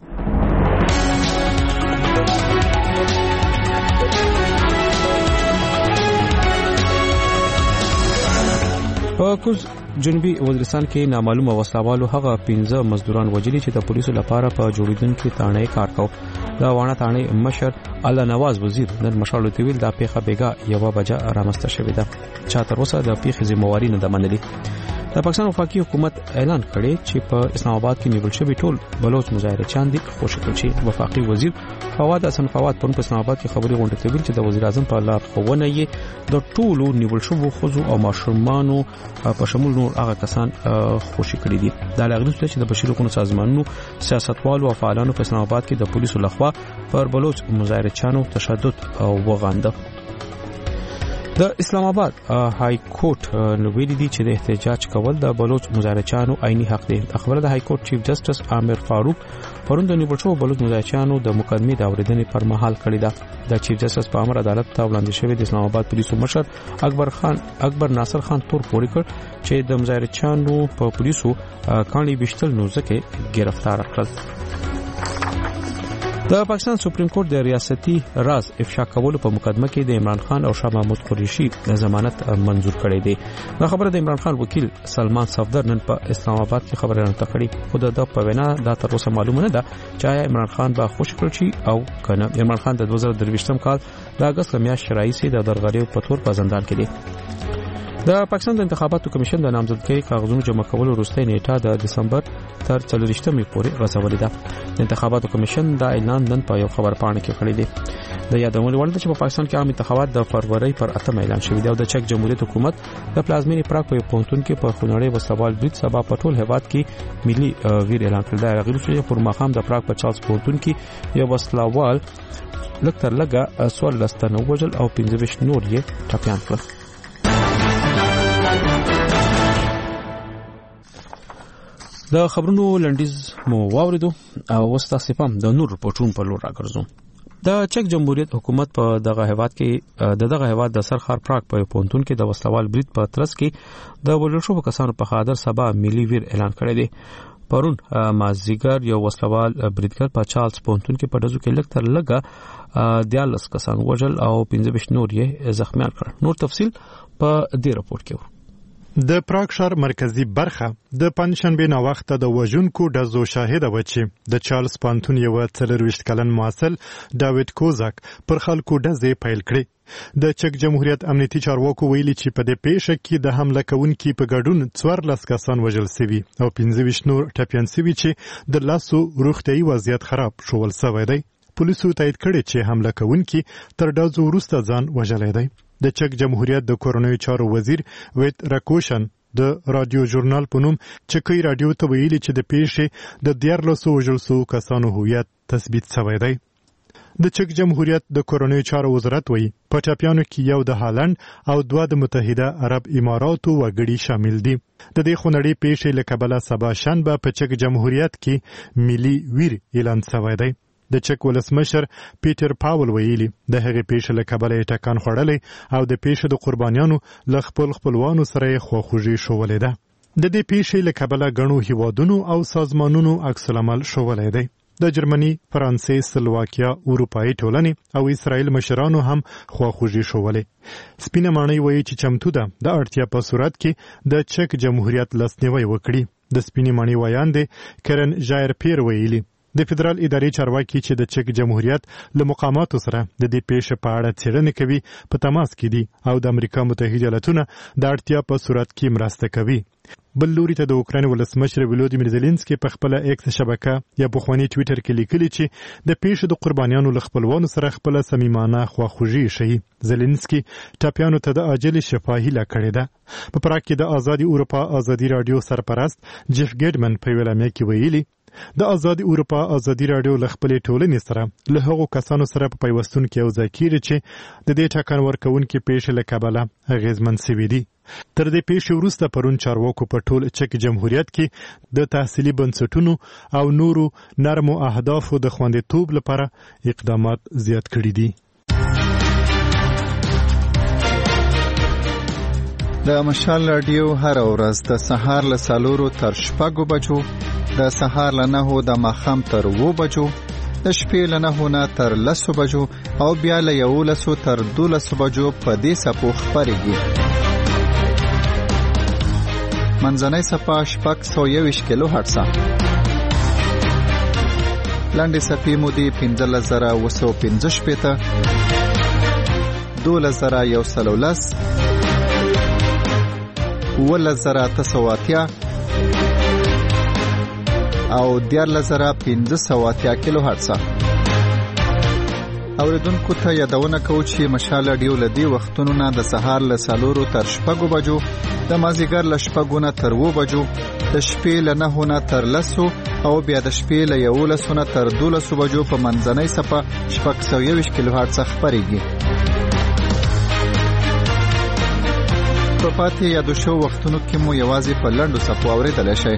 په کوز جنوبي وزیرستان کې نامعلومه وسلوالو هغه 15 مزدوران وجلي چې د پولیسو لپاره په جوړیدونکو تانه کار کاوه. دا وانه تانه مشر الله نواز وزیر نن مشال تویل دا پیخه بیګه یو بجا رامسته شوې ده. چا تر اوسه د پیخه ذمہواری نه ده منلې. د پاکستان وفاقي حکومت اعلان کړی چې په اسلام آباد کې نیول شوی ټول بلوچ مظاهره چاندي خوشی کړي. وفاقي وزیر فواد حسن فواد په اسلام آباد کې خبري غونډه کوي چې د وزیر اعظم په لار خوونه یې د ټولو نیول شوی خوځو او ماشومانو په شمول نور هغه کسان خوشی کړي دي. دا لغړي چې د بشري حقوقو سازمانونو سیاستوالو او فعالانو په اسلام آباد کې د پولیسو لخوا پر بلوچ مظاهره چانو تشدد او وغانده. د اسلام آباد های کورټ نو ویلي دي چې د احتجاج کول د بلوچ مظاهرچیانو عیني حق دی. خبره د های کورټ چیف جسټس عامر فاروق پرون د نیول شوی بلوچ مظاهرچیانو د مقدمې د اوریدنې پر مهال کړی ده. د چیف جسټس په امر عدالت ته وړاندې شوی د اسلام آباد پولیسو مشر اکبر ناصر خان تور پورې کړ چې د مظاهرچیانو په پولیسو کاني بشتل نو ځکه گرفتار کړل. د پاکستان سپریم کورټ د ریاستي راز افشا کولو په مقدمه کې د عمران خان او شاه محمود قریشي د ضمانت منزور کړی دی. دا خبره د عمران خان وکیل سلمان صفدر نن په اسلام آباد کې خبره رانه کړې. خو د په وینا دا تر اوسه معلومه نه ده چې عمران خان به خوش کړی شي او کنه. عمران خان د 2023م کال د اگست میاشتې راځي د درغړیو په تور په زندان کې دی. د پاکستان د انتخاباتو کمیشن د نامزدګۍ کاغذونو جمع کولو وروستۍ نیټه د دسمبر تر 24مې پورې غځولې ده. د انتخاباتو کمیشن دا اعلان نن په یو خبر پاڼه کې کړی دی. د یادونه وړ ده چې په پاکستان کې عام انتخابات د فروری پر 8 اعلان شوی دی او د چک جمهوریت حکومت د پلازمینې پراګ په پونتون کې په خونړې وسوال برید سبا په ټول هیواد کې ملي ویر اعلان کړی دی. غیر شوی پر مخام د پراګ په چارلز پونتون کې یو وسلوال لکتر لګه سوال لستنه وجل او 15 نور یې ټاپیان کړل. د خبرونو لنډیز مو واوریدو او وستا سپم د نور رپورټونو په لور راګرځو. د چک جمهوریت حکومت په دغه هیواد کې دغه هیواد د سرخار پراګ په پونتون کې د وسلوال برید په ترڅ کې د ولشو کسانو په خاطر سبا ملي ویر اعلان کړی دی. پرون مازیګر یو وسلوال بریدګر په چارلز پونتون کې په دزو کې لکتر لګه 14 کسان وژل او 15 نور یې زخمیان کړ. نور تفصیل په دې رپورت کې ورو. د پراګ ښار مرکزی برخه د پنځشنبه نا وخت د وژونکو ډزو شاهد و چې د چارلز پونتون یو 23 کلن معسل ډاوید کوزاک پر خلکو ډزې پیل کړې. د چک جمهوریت امنیتي چارواکو ویلي چې په دې پیښه کې د حمله کوونکو په ګډون 14 کسان وژل شوي او 15 نور ټپيان شوي چې د لاسو روغتيایي وضعیت خراب شول شوی دی. پولیسو تایید کړی چې حمله کوونکي تر ډزو وروسته ځان وژلی دی. د چک جمهوریت د کورونوي چارو وزیر ویت راکوشن د رادیو ژورنال په نوم چکی رادیو ته ویلي چې د پیښې د 14 وژل کسانو هویت تثبیت شوی دی. د چک جمهوریت د کورونوي چارو وزارت وایي په ټاپیانو کې یو د هالند او 2 د متحده عرب اماراتو وګړي شامل دي. د دې خونړۍ پیښې له کبله سبا شنبه په چک جمهوریت کې ملي ویر اعلان شوی دی. د چک ولسمشر پیټر پاول ویلي د هغې پیښې له کبله یې ټکان خوړلی او د پیښې د قربانیانو له خپلوانو سره یې خواخوږي ښوولې ده. د دې پیښې له کبله ګڼو هیوادونو او سازمانونو عکس العمل ښوولی دی. د جرمني، فرانسې، سلواکیا، اروپایي ټولنې او اسرائیل مشرانو هم خواخوږي ښوولې. سپینه ماڼۍ وایي چې چمتو ده د اړتیا په صورت کې د چک جمهوریت لاسنیوی وکړي. د سپینې ماڼۍ وایاندې کرن ژایر پیر ویلي د فدرال ادارې چارواکي چې د چک جمهوریت له مقاماتو سره د دې پیښې په اړه څېړنې کوي په تماس کې دي او د امریکا متحده ایالاتونو د اړتیا په صورت کې مرسته کوي. بل لوري ته د اوکراین ولسمشر ولودیمیر زيلنسکي په خپل ایکس شبکه یا بخوانی ټوئیټر کې لیکلي چې د پیښې د قربانیانو له خپلوانو سره خپل صمیمانه خواخوږي شي. زيلنسکي ټاپیانو ته د عاجل شفاهي هیله کړې ده. په پراګ کې د آزادي اروپا آزادي رادیو سرپرست جيف ګیډمن په ویلامه کې ویلي د آزاد اروپا ازادي رادیو له خپلې ټولنې سره له هغو کسانو سره په پیوستون کې یو ځای کیږي چې د دې ټاکن ورکوونکي پیښې له کبله اغېزمن سوي دي. تر دې پیښې وروسته پرون چارواکو په ټول چک جمهوریت کې د تحصیلي بنسټونو او نورو نرمو اهدافو د خوندیتوب لپاره اقدامات زیات کړي دي. د مشال رادیو هر ورځ د سهار له 4 تر 6 بجو، د سهار له 9 د ماښام تر 2 بجو، د شپې له 9 نه تر 10 بجو او بیا له 11 تر 12 بجو په دې سپو خپرېږي. منځنۍ سپه 621 کیلو هرتز، لنډې سپې مودې 15915، 12110، 11980 او 14580 کیلو هرتز. اوریدونکو ته یادونه کوو چې مشال رادیو له دې وختونو نه د سهار له 4 تر 6 بجو، د مازیګر له 6 نه تر 2 بجو، د شپې له 9 نه تر 10 او بیا د شپې له 11 نه تر 12 بجو په منځنۍ سپه 621 کیلو هرتز خپرېږي. په پاتې یادو شو وختونو کې مو یوازې په لنډو سپو اورېدلی شئ.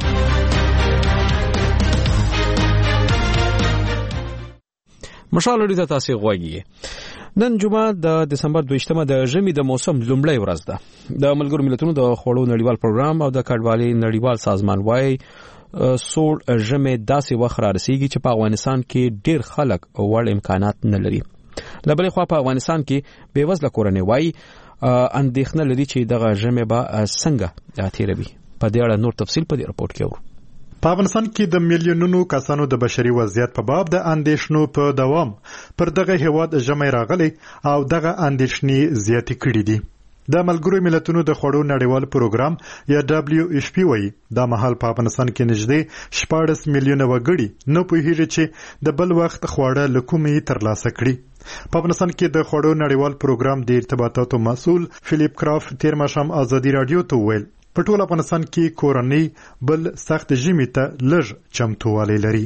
مشال رادیو ته تاسو غواړئ. نن جمعه د دسمبر 22مه د ژمي د موسم لومړی ورځ ده. د ملګرو ملتونو د خوړو نړیوال پروګرام او د کډوالۍ نړیوال سازمان وايي سوړ ژمي داسې وخت را رسیږي چې په افغانستان کې ډیر خلک وړ امکانات نه لري. لبلې خوا په افغانستان کې بیوزله کورنۍ وايي اندېښنه لري چې دغه ژمي به څنګه تیروي. په دې اړه نور تفصیل په دې رپورت کې ورو. په افغانستان کې د میلیونونو کسانو د بشري وضعیت په باب د اندېښنو په دوام پر دغه هیواد ژمي راغلی او دغه اندېښنې زیاتې کړې دي. د ملګرو ملتونو د خوړو نړیوال پروګرام یا WFP وايي دا مهال په افغانستان کې نږدې 14 میلیونه وګړي نه پوهیږي چې د بل وخت خواړه له کومې ترلاسه کړي. په افغانستان کې د خوړو نړیوال پروګرام د ارتباطاتو مسؤل فلیپ کرافت تیر ماښام ازادي رادیو ته وویل په ټول افغانستان کې کورنۍ بل سخت ژمي ته لږ چمتووالی لري.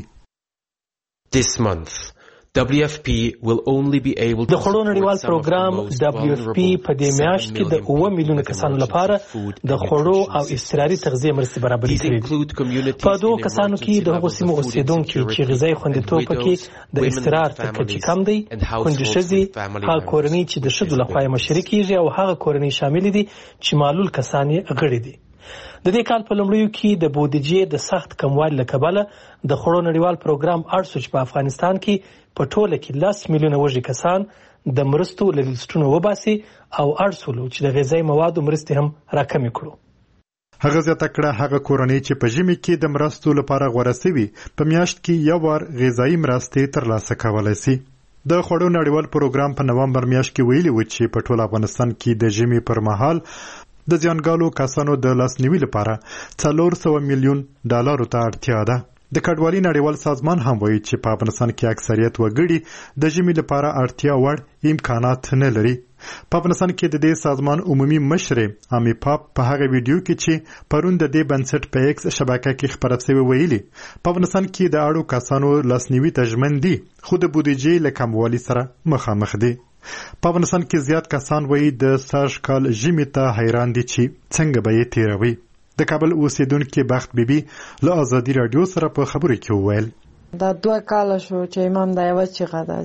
This month WFP will only be able to د خوړو نړیوال پروګرام WFP په دې میاشت کې د 9 میلیونه کسانو لپاره د خوړو او اضطراري تغذیه مرستې برابرې کړې. په دوه کسانو کې د هغو سیمو اوسیدونکو چې غذایي خوندیتوب پکې د اضطرار تر کچې کم دی، کونډې ښځې، هغه کورنۍ چې د ښځو لخوا یې مشري کیږي او هغه کورنۍ شامل دي چې معلول کسان یې غړي دي. د دې کال په لومړیو کې د بودیجې د سخت کموالي له کبله د خوړو نړیوال پروګرام اړ شو چې په افغانستان کې په ټوله کې 10 میلیونه وږي کسان د مرستو له لیستونو وباسي او اړ شول چې د غذایي موادو مرستې هم راکمې کړو. هغه زیاته کړه هغه کورنۍ چې په ژمي کې د مرستو لپاره غوره سوي په میاشت کې یو وار غذایي مرستې ترلاسه کولی سي. د خوړو نړیوال پروګرام په نومبر میاشت کې ویلي و چې په ټول افغانستان کې د ژمي پر مهال د زیانګالو کسانو د لاسنیوي لپاره $400 میلیون ته اړتیا ده. د کډوالۍ نړیوال سازمان هم وایي چې په افغانستان کې اکثریت وګړي د ژمي لپاره اړتیا وړ امکانات نه لري. په افغانستان کې د دې سازمان عمومي مشر امي پاپ په هغه ویډیو کې چې پرون د دې بنسټ په ایکس شبکه کې خبرونه شوی ویلي په افغانستان کې د اړو کسانو لاسنیوي ته ژمن دي خو د بودیجې له کموالي سره مخامخ دي. په افغانستان کې زیات کسان وایي د سږ کال ژمي ته حیران دي چې څنګه به یې تیروي. د کابل اوسیدونکو بخت بیبي له ازادي رادیو سره په خبرو کې وویل دا 2 کاله شو چې ایمان دا یو چیغه ده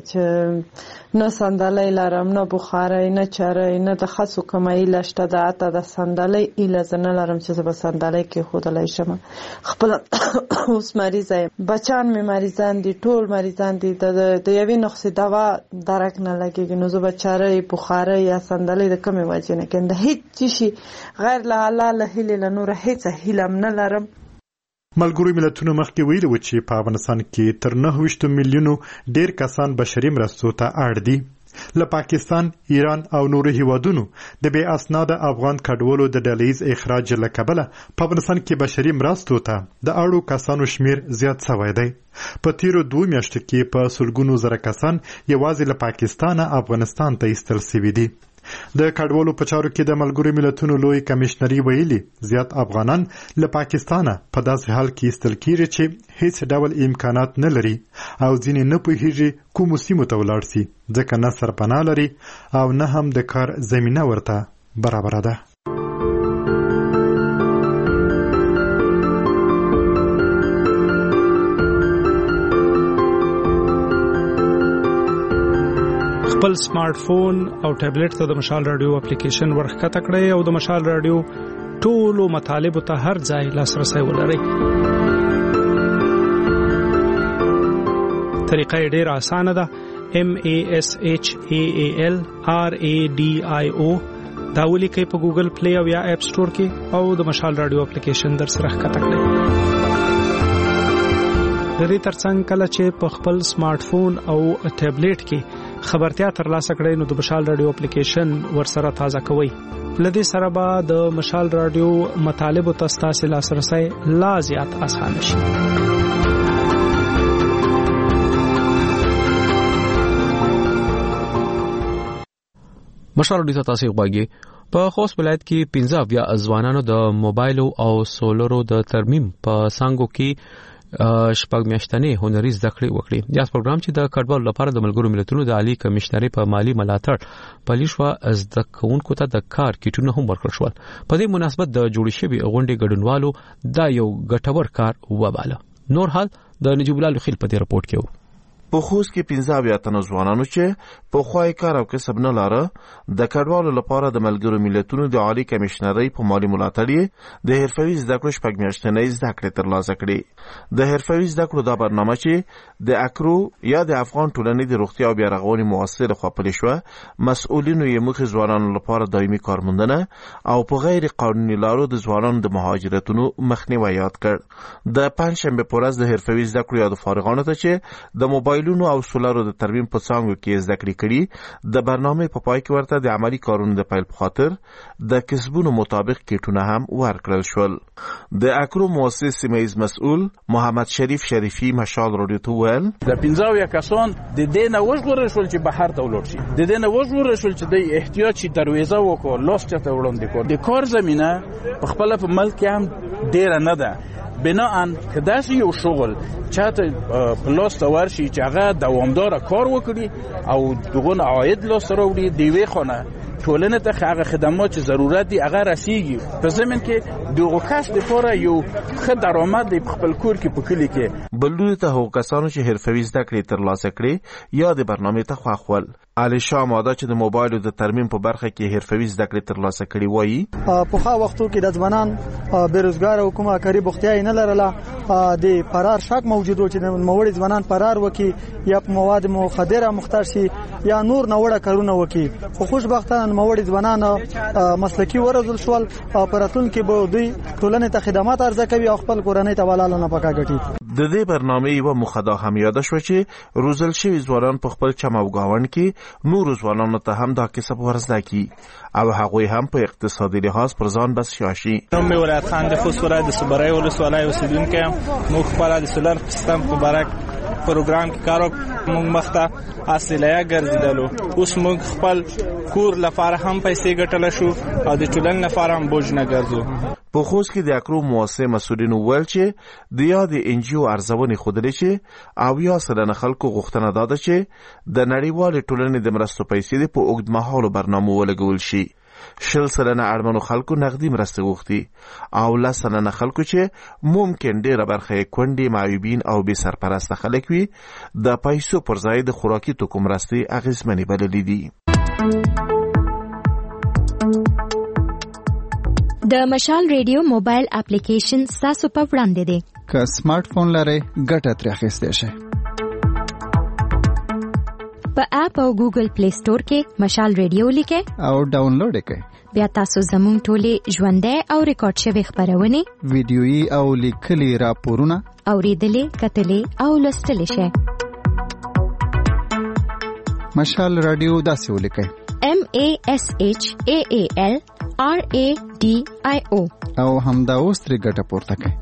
چې نه صندلۍ لرم، نه بخارۍ، نه چرۍ، نه د خاصو کمای لشته ده. حتی د صندلۍ ایله زه نه لرم چې زه به صندلۍ کېښودلی شم. خپل اوس مریضه یم، بچیان مې مریضان دي، ټول مریضان دي. د یوې نسخې دوا درک نه لګېږي، نو زه به چرۍ، بخارۍ یا صندلۍ د کومې وجې نه کوم. د هېڅ شي غیر له الله له هیلې له نوره هېڅ هیله هم نه لرم. ملګرو ملتونو مخکې ویلي و چې په افغانستان کې تر 9 میلیونو ډیر کسان بشري مرستو ته اړ دي. له پاکستان، ایران او نورو هیوادونو د بې اسناده افغان کډوالو د ډلهیز اخراج له کبله په افغانستان کې بشري مرستو ته د اړو کسانو شمیر زیات شوی دی. په تیرو 2 میاشتو کې په سلګونو زره کسان یوازې له پاکستان افغانستان ته ایستل شوي دي. د کډوالو په چارو کې د ملګرو ملتونو لوی کمشنري ویلي زیات افغانان له پاکستانه په داسې حال کې ایستل کیږي چې هیڅ ډول امکانات نه لري او ځینې نه پوهیږي کومو سیمو ته ولاړ سي ځکه نه سرپناه لري او نه هم د کار زمینه ورته برابره ده. خپل سمارټ فون او ټابلیټ ته د مشال رادیو اپلیکیشن ورخکته کړئ او د مشال رادیو ټولو مطالبو ته هر ځای لاسرسی ولرئ. طریقه یې ډېره اسانه ده. MASHAALRADIO دا ولیکئ په ګوګل پلی او یا اپ سٹور کې او د مشال رادیو اپلیکیشن در سره ښکته کړئ. د دې ترڅنګ کله چې په خپل سمارټ فون او ټابلیټ کې خبرتیا ترلاسه کړئ نو د مشال رادیو اپلیکیشن ورسره تازه کوئ. لدې سره به د مشال رادیو مطالبو ته ستاسو لاسرسی لا زیات اسانه شي. مشال رادیو تاسو غواړئ په خوست ولایت کې 15 ځوانانو د موبایل او سولرو د ترمیم په څنګه کې شپږ میاشتنې هنري زده کړې وکړي. دا پروګرام چې د کډوالو لپاره د ملګرو ملتونو د عالی کمشنري په مالی ملاتړ پالیشوا زده کوونکو ته د کار کیټونه هم ورکړل شول. په دې مناسبت د جوړې شوی غونډې ګډونوالو دا یو ګټور کار وباله. نور حال د نجیب الله لخیل په دې رپورت کې په خوست کې 15 تنو ځوانانو چې په خوای کار او کسب نه لاره د کډوالو لپاره د ملګرو ملتونو د عالی کمشنري په مالی ملاتړ د حرفوي زده کړو شپږ میاشتنې زده کړې ترلاسه کړې. د حرفوي زده کړو دا برنامه چې د اکرو یا د افغان ټولنې د روغتیا او بیارغونې مؤسسې خوا پلي شو مسؤلینو یې مخې ځوانانو لپاره دایمي کارموندنه او په غیر قانوني لارو د ځوانانو د مهاجرتونو مخنیوي یاد کړ. د پنځشنبه په ورځ د حرفوي زده کړو یا د فارغانو ته چې د موبایل او سولارو د ترمیم په څانګو کې زده کړې کړي د برنامه په پای کې ورته د عملی کارونو د پیل په خاطر د کسبونو مطابق کیټونه هم ورکړل شول. د اکرو مؤسس سیمه‌ایز مسؤل محمد شریف شریفی مشال رادیو ته ویل د 15 کسان د دې نه وژغورل شول چې بهر ته ولاړ شي. د دې نه وژغورل شول چې د احتیاطي دروازه وکړو لاس ته وړاندې کړ. د کار زمينه په خپل په ملک هم ډیر نه ده. بناءن که داسې یو شغل چاته پلاس ته ورشي چې هغه دوامدار کار وکړي او دغه عاید لاس راوړي دی وی خونه ټولنه ته هغه خدمات چې ضرورت دي هغه رسیږي. په زمين کې دغه کس لپاره یو ښه درآمد دی په خپل کور کې په کلی کې. بللو ته هغو کسانو چې حرفوي زده کړې ترلاسه کړي یا د برنامې ته خواخول علي شاه ماده چې د موبایل د ترمیم په برخه کې حرفوي زده کړې ترلاسه کړي وایي په خا وختو کې د ځوانان بیروزګار او کومه کاری بوختیای نه لرله د فرار شک موجود و چې د موړي ځوانان فرار وکي یا په مواد مخدره مختار شي یا نور نوړه کارونه وکي. خو خوشبختانه موړي ځوانان مسلکی ورزل شول پراتون کې به دوی ټولنې ته خدمات عرضه کوي او خپل کورنۍ ته ولاله نه پکا ګټي. د دې برنامه یو مخدا هم یاد شو چې روزل شوی ځوانان په خپل چمو گاوند کې نور ځوانانو ته هم دا کسب ورزده کی او هغوی هم په اقتصادي لحاظ پر ځان بس شاشي. نوم مې ولایت خان د خوست ولایت د صبرای ولسوالۍ اوسیدونکی یم. موږ خپل د سولر سیستم په باره پروګرام کې کار موږ مخته اصلیا ګرځیدلو. اوس موږ خپل کور لپاره هم پیسې ګټل شو او د ټولنې لپاره هم بوج نه ګرځو. په خوست کې د اکرو مؤسسه مسؤلینو ویل چې د یاد انجیو ارزونې خودلې چې او یا سره خلکو غوښتنه داده چې د نړیوال ټولنې د مرستو پیسې په اوږدمهاله برنامه ولګول شي. 20 سلنه اړمنو خلکو نغدي مرسته غوښتي او 10 سلنه خلکو چې ممکن ډیره برخه کونډي معیوبین او بې سرپرسته خلک وي د پیسو پر ځای د خوراکي توکو مرستې اغیزمنې بللې دي. د مشال ریډیو موبایل اپلیکیشن تاسو په وړاندې دی. که سمارټ فون لرئ ګټه ترې اخیستی شئ. په اپ او ګوګل پلی سٹور کې مشال ریډیو لیکئ او ډاونلوډ یې کړئ. بیا تاسو زموږ ټولې ژوندۍ او ریکارډ شوي خبرونه ویډیويي او لیکلي راپورونه اوریدلې کتلې او لوستلې شئ. مشال رادیو داسې ولیکئ MASHAALRADIO او همدا اوس ترې ګټه پورته کړئ.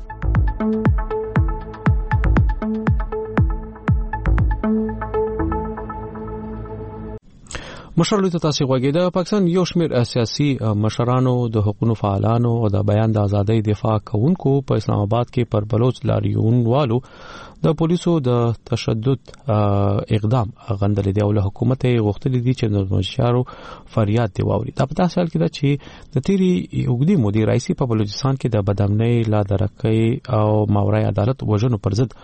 مشرلو ته تاسو غوږی د پاکستان یو شمېر سیاسي مشرانو د حقوقو فعالانو او د بیان د ازادۍ دفاع کوونکو په اسلام آباد کې پر بلوچ لاریونوالو د پولیسو د تشدد اقدام غندل دی او له حکومت غوښتل دي چې د مشارو فریاد دی واوري. دا په تاسو حال کې دا چې د تیری وګړي مدیر رئیس په بلوچستان کې د بدامنۍ لا درکې او ماورای عدالت وژنو پر ضد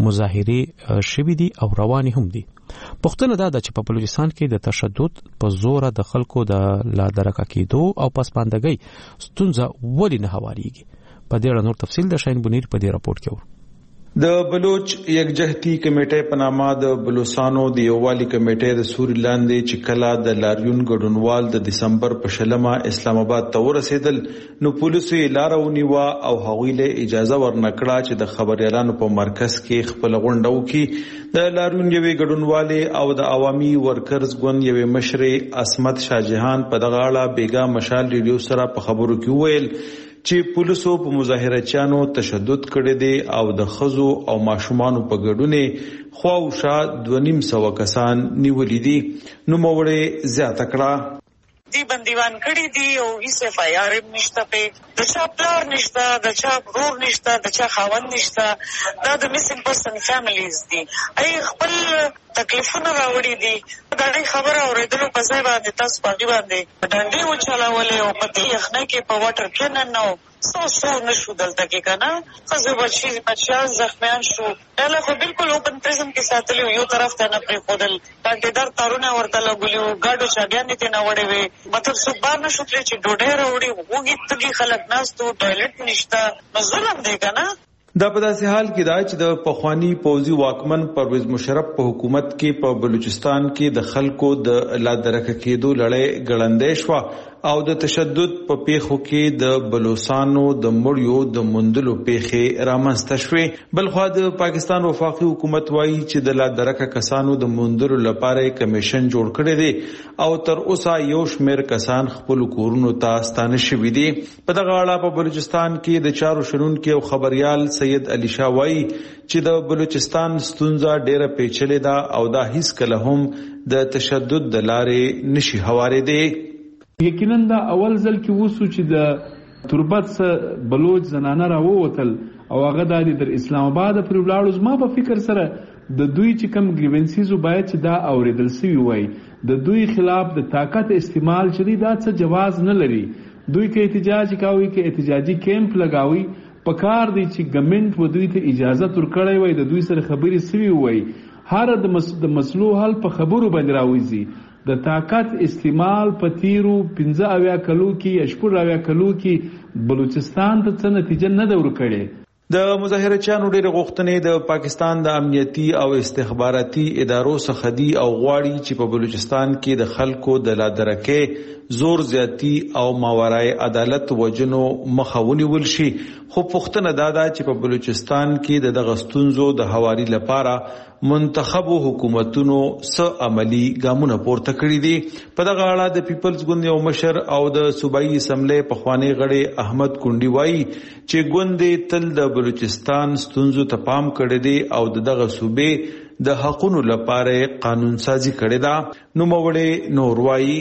مظاهره شوې دي او رواني هم دي. پښتنه دا چې په بلوچستان کې د تشدد په زور د خلکو د لا درکه کېدو او پسپاندګۍ ستونزه ولې نه هواریږي. په دې اړه نور تفصیل د شاهین بنیر په دې راپورټ کې د بلوچ یکجهتي کمیټې په نامه د بلوچستانو د یووالي کمیټې د سوري لاندې چې کله د لاریون ګډونوال د دسمبر په شلمه اسلام آباد ته ورسېدل نو پولیسو یې لار ونیوه او هغوی له اجازه ورنکړه چې د خبريالانو په مرکز کې خپل غونډه وکړي. د لاریون یوې ګډونوالې او د عوامي ورکرز ګوند یوې مشرې اسمت شاهجهان په دغه اړه بیګا مشال ریډیو سره په خبرو کې وویل چې پولیسو په مظاهره چانو تشدد کړی دی او د خزو او ماشومان په ګډونه خواوشا 2.5 کسان نیولې دي. نو موړې زیاته کړه دی بندیوان کړی دی او هیڅ اف آی آر نشته، په د چا پلار نشته، د چا ورور نشته، د چا خاوند نشته. دا د میسنګ پرسن فیملیز دي. ای خپل تکلیفونه راوړي دي. دا خبره اوریدلو په ځای باندې تاسو باندې ډنډې وچلولې او په دې یخنه کې په واټر کې نه سو نشو دلته کې کنه خزه بچیان زخمیان شو. دا خو بالکل اوپن پریزن کې ساتلو یو طرف ته نه پری خودل ډنډېدار تارونه ورته لګولیو گاډو چاګیان ته نه وړې وي مطلب څوک بار نشو ترې چې ډوډۍ راوړي وګي تګي خلک ناستو ټایلټ نشته. نو ظلم دی کنه. دا په داسې حال کې دا چې د پخوانی پوځي واکمن پرویز مشرف په حکومت کې په بلوچستان کې د خلکو د لا درکه کېدو لړۍ ګړندې شوه او د تشدد په پیښو کې د بلوچستانو د مړیو د مندلو پیښې رامنځته شوې. بلخوا د پاکستان وفاقي حکومت وایي چې د لا درکه کسانو د مندلو لپاره کمیشن جوړ کړی دی او تر اوسه یو شمېر کسان خپل کورونو ته ستانه شوي دي. په دغه اړه په بلوچستان کې د چارو شنونکي او خبريال سید علی شاه وایي چې د بلوچستان ستونزه ډیره پیچلې ده او دا هیڅ کله هم د تشدد د لارې نشي هوارېدی. یقینا دا اول ځل کې وسو چې د تربت سره بلوچ زنانه راووتل او هغه د اسلام آباد پر ولاړو زما په فکر سره د دوی چې کم گریونسیزو باید چې دا اوریدل سوي وای د دوی خلاف د طاقت استعمال شدي دا څه جواز نه لري. دوی کې احتجاج کوي کې احتجاجي کیمپ لگاوي پکار دی چې ګورنمنت و دوی ته اجازه ورکړی وای د دوی سره خبرې سوي وای هر د مسلو حل په خبرو باندې راوځي. د طاقت استعمال په تیرو 15 کلو کې اشپور کلو کې بلوچستان ته څه نتیجه نه ده ورکړې. د مظاهره چانو ډېر غوښتنې د پاکستان د امنیتي او استخباراتي ادارو څخه دي او غواړي چې په بلوچستان کې د خلکو د لا درکې زور زیاتی او ماورای عدالت وجنو مخه ونیول شي. خو پښتنه دادا چې په بلوچستان کې د دغه ستونزو د هواري لپاره منتخبو حکومتونو څه عملی ګامونه پورته کړی دي. په دغه اړه د پیپلز ګوند یو مشر او د صوبایي اسمبلی پخوانی غړي احمد کونډي وایي چې ګوند تل د بلوچستان ستونزو ته پام کړی دی او دغه صوبې د حقوقو لپاره قانون سازي کړی ده. نو موړې نور وایي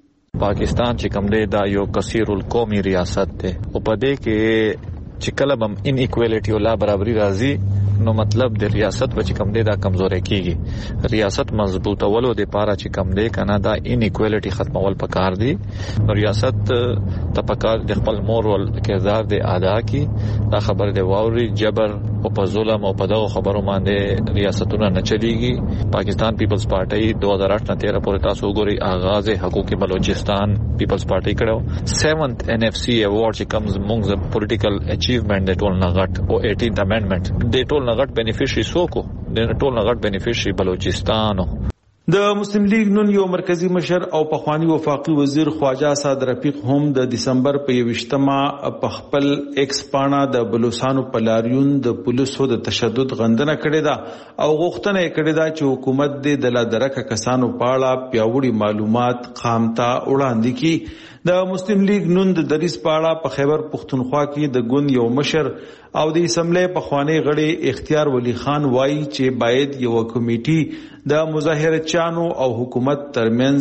پاکستان چې کوم دی دا یو کثیر القومي ریاست دی او په دې کې چې کله هم ان ایکوالټي او لا برابرۍ راځي نو مطلب د ریاست بچ کم دی دا کمزوري کیږي. ریاست مضبوطولو د پاره چې کم دی کنه دا ان ایکوالټي ختمول پکار دی. ریاست ته پکار د خپل مورال کردار دی ادا کی. دا خبر دی واوري جبر او په ظلم او په دغه خبرو باندې ریاستونه نه چلیږي. پاکستان پیپلز پارټي 2008 نه 13 پورې تاسو وګورئ آغاز حقوق بلوچستان پیپلز پارټي کړو. 7th NFC award چې comes among the political achievement د ټول نغټ او 18th amendment د ټول نغټ بینیفیشری سوکو د ټول نغټ بینیفیشری بلوچستان. د مسلم لیگ نن یو مرکزی مشر او پخوانی وفاقی وزیر خواجه اسد رفیق هم د دسمبر په 28مه په خپل ایکس پاڼه د بلوچستان په لاریون د پولیسو د تشدد غندنه کړې ده او غوښتنه یې کړې ده چې حکومت د لا درکه کسانو په اړه پیاوړي معلومات خامتا وړاندې کړي. د مسلم لیگ نن د دریس په اړه په خیبر پختونخوا کې د ګوند یو مشر او د اسمبلی پخوانی غړي اختیار ولی خان وایي چې باید یو کمیټي د مظاهره چانو او حکومت ترمنځ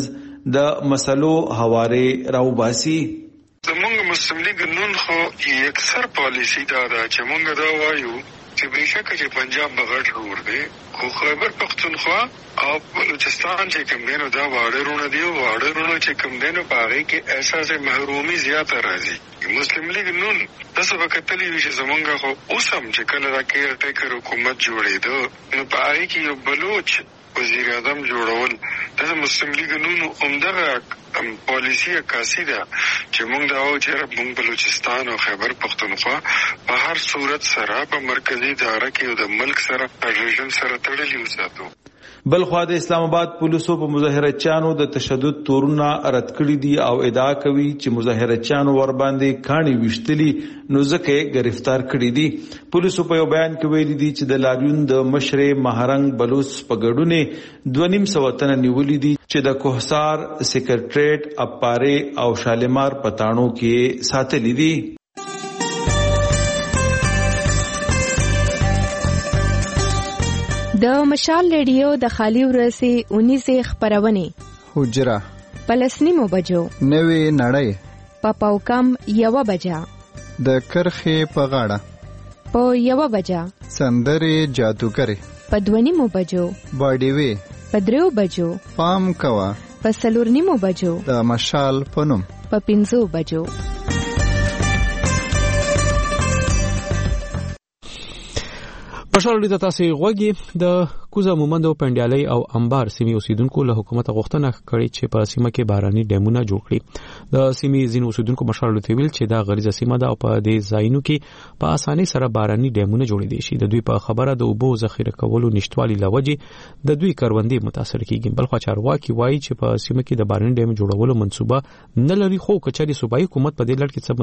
د مسلو حواله راوباسي. زمونږ مسلم لیگ نون خو اکثر پالیسی دا چې مونږ دا وایو چې بېشکه چې پنجاب بغټ رور دی خو خیبر پختونخوا او بلوچستان چې کوم دی نو دا واړه رونه دی او واړه رونه چې کوم دی نو په هغې کې احساس محرومي زیاته راځي. مسلم لیگ نون داسې به کتلي وي چې زمونږ خو اوس هم چې کله دا کېر ټیکر حکومت جوړېده نو په هغې کې یو بلوچ وزیر اعظم جوړول د مسلم لیگ نون همدغه پالیسی عکاسي ده چې موږ دا وایو چې موږ بلوچستان او خیبر پختونخوا په هر صورت سره په مرکزي اداره کې او د ملک سره فدرېشن سره تړلي وساتو. بلخوا د اسلام آباد پولیسو په مظاهرچیانو د تشدد تورونه رد کړي دي او ادعا کوي چې مظاهرچیانو ور باندې کاڼي وشتلي نو ځکه گرفتار کړي دي. پولیسو په یو بیان کې ویلي دي چې د لاریون د مشر مهرنګ بلوچ په ګډون 250 تنه نیولي دي چې د کوهسار سیکریټریټ اپاره او شالمار پټانو کې ساتلي دي. د مشال ریډیو د خالی ورسي 19 خبرونه حجره پلسنیمو بجو نوې نړۍ په پاوکم 1 بجا د کرخې په غاړه په 1 بجا سندري جادوګری په 2 بجو باډي وی په 3 بجو پام کوا په 4 بجو د مشال پنوم په 5 بجو. مشال ډیته تاسو غوږی د کوزه مومند او پندیالي او انبار سیمې اوسیدونکو له حکومت غوښتنه کړې چې په سیمه کې باراني ډیمونه جوړ کړي. د سیمې ځینو اوسیدونکو مشال ډیته ویل چې دا غریزه سیمه ده او په دې ځایونو کې په اسانۍ سره باراني ډیمونه جوړېدي شي. د دوی په خبره د اوبو ذخیره کولو نشټوالي لوجه د دوی کروندې متاثر کیږي. بلخو چارواکي وایي چې په سیمه کې د باراني ډیم جوړولو منصوبه نه لري خو کچاري صوبایي حکومت په دې لړ کې څه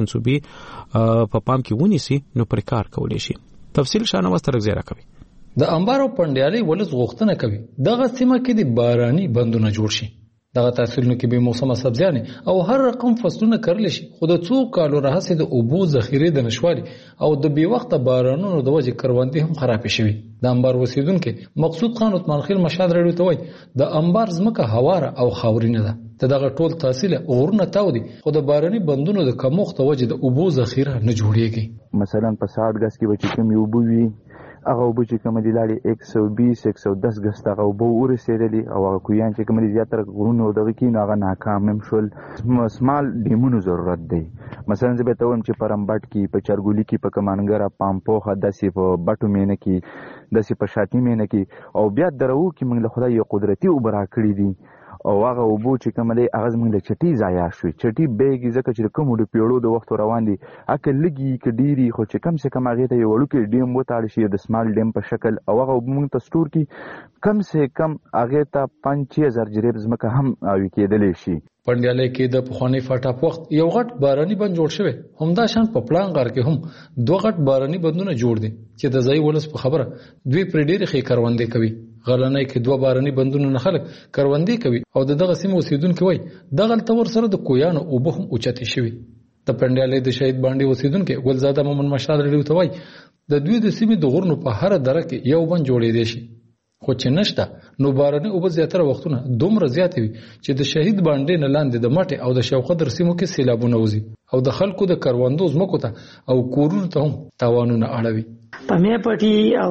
منصوبې په پام کې ونیسي نو پر کار کولای شي. تفصیل شانواز ترک زیرا کوي. د انبار او پندیالي ولز غوښتنه کوي دغه سیمه کې د باراني بندونه جوړ شي. دغه تحصیلونو کې به موسمه سبزیانه او هر رقم فصلونه کړل شي خو د څو کالو راهسه د اوبو ذخیره د نشوالي او د بي وخت بارانونو د وجې کروندې هم خراب شوي. د انبار وسیدونکو مقصود خان عثمان خیل مشاد رډیو ته وای د انبار زمکه هواره او خاورینه ده دغه ټول تحصیل غورنه تاودي خو د باراني بندونو د کموخت وجې د اوبو ذخیره نه جوړیږي. مثلا په 60 غس کې به کوم یو بووي هغه وبو چې کوم دی لاړې 120 110 غس ته وبو ورسېدلی او هغه کویان چې کوم دی زیاتره غرونو دغه کې هغه ناکام هم شول. سمال ډیمونو ضرورت دی. مثلا زه به ته وایم چې پرمبټ کې په چرګولی کې په کمانګره پامپوخه داسې په بټو مینه کې داسې په شاتی مینه کې او بیا درو کې موږ له خدای یو قدرتي وبرا کړی دي او هغه وبو چې کوم دی هغه موږ له چټي ضایع شوی. چټي بیګي ځکه چې کوم د پیړو د وخت روان دي اکه لګي کډيري خو چې کم سے کم هغه ته یو لوکي ډیم وتاړ شي د سمال ډیم په شکل او هغه موږ ته سٹور کی کم سے کم هغه ته 5000 جریب زمکه هم اوي کېدلې شي. پندیالي کې د پخوانی فاټا وخت یو غټ باراني بند جوړ شوی همدا شان په پلان غار کې هم دوه غټ باراني بندونه جوړ دي چې د ځای ولس په خبره دوی پر ډېر خې کروندې کوي. غلنۍ کې دوه باراني بندونه نه خلک کروندې کوي او دغه سیمه اوسیدونکو وای دغه تور سره د کویانو او به هم اوچتي شوی. د پندیالي د شهید باندې اوسیدونکو ګلزاده مومن مشال رډیو ته وای د دوی د سیمې د غرونو په هر دره کې یو بند جوړې دي شي خو چې نشته نو باراني او زیاتره وختونه دومره زیات وي چې د شهید باندې نه لاندې د مټه او د شوقدر سیمو کې سیلابونه وزي او د خلکو د کروندو زمکو ته او کورونو ته هم تاوانونه اړوي. په مې پټي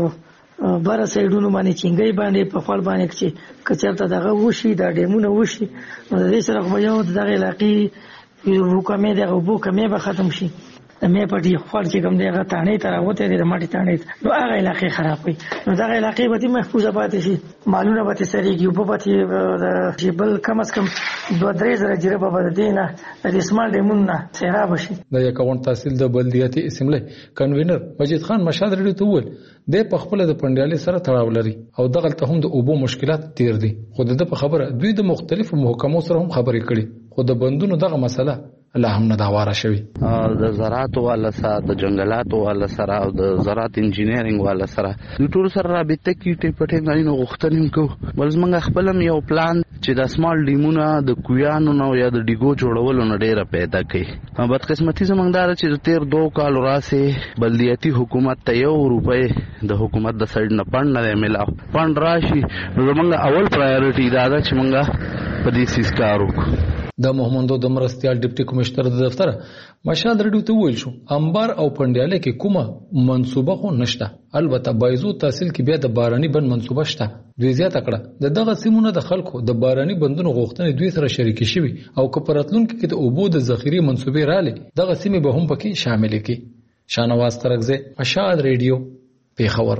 او بار سایډونو باندې چنګي باندې په خپل باندې چې کچرته دغه وشي د ډیمونه وشي نو د دې سره خو یو دغه علاقې یو کومه دغه وبو کومه به ختم شي. مې پټي خپل چې کوم دغه تانې تر وته د ماټي تانې نو هغه علاقې خراب وي نو دغه علاقې به محفوظه پاتې شي مالونه به سړيږي په پاتې چې بل کم از کم 2-3 زره جریب به دینه د اسمال ډیمونه سیراب شي. د یکاون تحصیل د بلدیاتي اسمبلی کنوینر مجید خان مشاد رډیو ته وویل د په خپل د پندیالي سره تړاو لري او دغه ته هم د اوبو مشکلات تیر دي خو د په خبره دوی د مختلفو محکمو سره هم خبرې کړي خو د بندونو دغه مسله لا هم نه دا واره شوی. د زراعت والا سره د جنگلات والا سره او د زراعت انجینیرینګ والا سره د ټول سره رابطه کیټه پټه غوښتنې نو غوښتنې کو ولز موږ خپل یو پلان چې د سمال ډیمونه د کویانو نو یا د ډیګو جوړولو نه ډیره پیدا کړي. بدقسمتي زمونږ دار چې د 13 کال راسه بلدیاتي حکومت ته ₹1 د حکومت د سایډ نه پاند نه ملاو پاند راشي نو زمونږ اول پرایورټي دا ده چې موږ په دې سیس کار وکړو. د محمدو د مرستيال ډیپټي کمشنر د دفتر مشال رډیو ته ویل شو انبار او پندیاله کې کومه منصوبه خو نشته. البته بایزو تحصیل کې بیا د باراني بند منصوبه شته. دوی زیاته کړه د دغه سیمونو د خلکو د باراني بندونو غوښتنې دوی سره شریک شي او کپراتلونکو کې د اوبو د ذخیره منصوبې رااله دغه سیمه به هم پکې شامل کی. شانواز ترغزه مشال رادیو پیښور.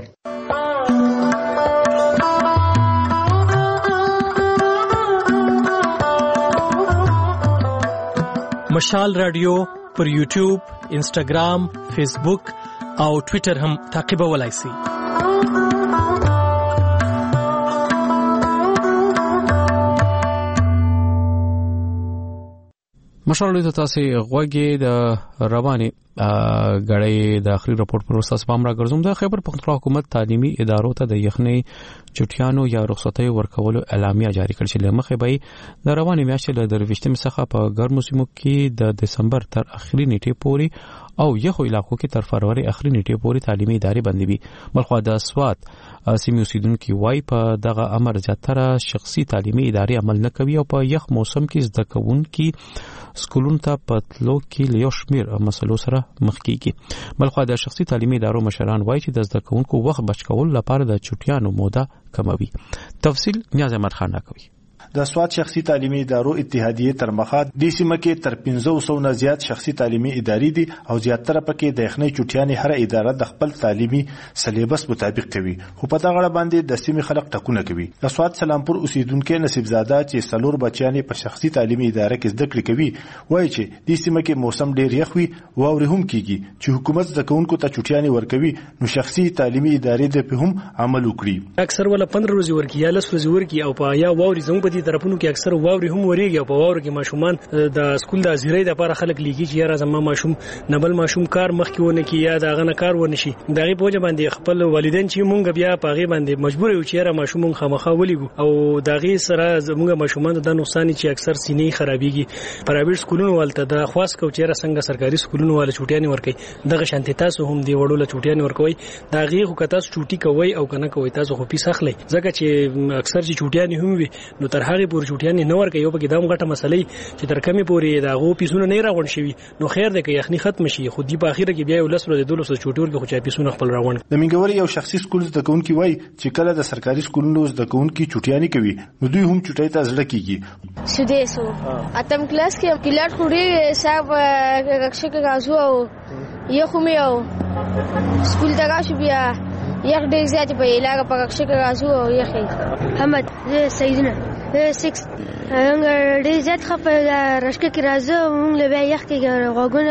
مشال رادیو پر یوټیوب، انسټاګرام، فیسبوک او ټوئیټر هم تعقیبولای شئ. مشال ته تاسو غوږی د رواني غړې د اخري راپور پر اساس پام را ګرځوم. د خیبر پختونخوا حکومت تعلیمي ادارو ته د یخنۍ چټیانو یا رخصتۍ ورکولو اعلامیه جاری کړه چې لمخې به د رواني میاشتې له 23 څخه په ګرمو سیمو کې د دسمبر تر اخري نیټې پورې او یخو علاقو کې تر فروری اخري نیټې پورې تعلیمي ادارې بندي وي. بلخو د سوات سیمې اوسیدونکو وای په دغه امر زیاتره شخصي تعلیمي ادارې عمل نه کوي او په یخ موسم کې زده کوونکي سکولونو ته پتلو کې له یو شمیر مسلو سره مخ کیږي. بلخو د شخصي تعلیمي ادارو مشران وایي چې د زده کوونکو وخت بچ کول لپاره د چټیانو موده کموي. تفصیل نیاز احمد خان کوي. د سواد شخصي تعلیمي ادارو اتحادیه تر مخه د سیمه کې تر 1500 نه زیات شخصي تعلیمي ادارې دي او زیاتره پکې د یخنۍ چټیانې هر اداره د خپل تعلیمي سلیبس مطابق کوي. خو په دغه باندې د سیمې خلک ټکونه کوي. د سواد سلامپور اوسیدونکو نصیب زاده چې سلور بچیانې په شخصي تعلیمي اداره کې زده کړې کوي وایي چې د سیمه کې موسم ډیر یخ وي او اوري هم کیږي چې حکومت زده کوونکو ته چټیانې ورکوي نو شخصي تعلیمي ادارې د په هم عمل وکړي. اکثر ولا 15 ورځې ورکی یا 10 ورځې ورکی او په یا ووري زموږ په دې طرفونو کې اکثر واوري هم وريږي او په واورو کې ماشومان د سکول د ازیرې د لپاره خلک لیږي چې یاره زما ماشوم نبل ماشوم کار مخکې ونه کی یا داغه نه کار ونه شي. دغه پوجا باندې خپل والدین چې مونږ بیا پاغي باندې مجبور یو چې یاره ماشوم خامخا ولېګو او داغه سره زموږ ماشومان د نقصان چې اکثر سینې خرابېږي. پرایویټ سکولونو ولته د خاص کو چې څنګه سرکاري سکولونو ول چټیانې ورکي دغه شانتي تاسو هم دی وړول چټیانې ورکوي داغه خو کته چټي کوي او کنه کوي تاسو خو پیسې اخلي ځکه چې اکثر چې چټیانې هم وي نو تر هغه پور چټیانې نه ورکي یو په دام غټه مسلې چې تر کمی پورې دا غو پیسونه نه راغون شي نو خیر ده کې یخني ختم شي خو دی په اخیره کې بیا ولس ور د 200 چوټور کې خو چا پیسونه خپل راغون. د منګوري یو شخصي سکول زده کوونکی وای چې کله د سرکاري سکولونو زده کوونکی چټیانی کوي نو دوی هم چټای ته زړه کیږي. سودیسو اتم کلاس کې کلات خوري صاحب کښه کې غازو او یخو میو سکول ته غاشو بیا یخ ډیر زیات په علاقه په کښه کې غازو او یخي محمد سیدنا 6 هغه ډیر زیات خپه رشکه کې راځه مونږ له بیا یخ کې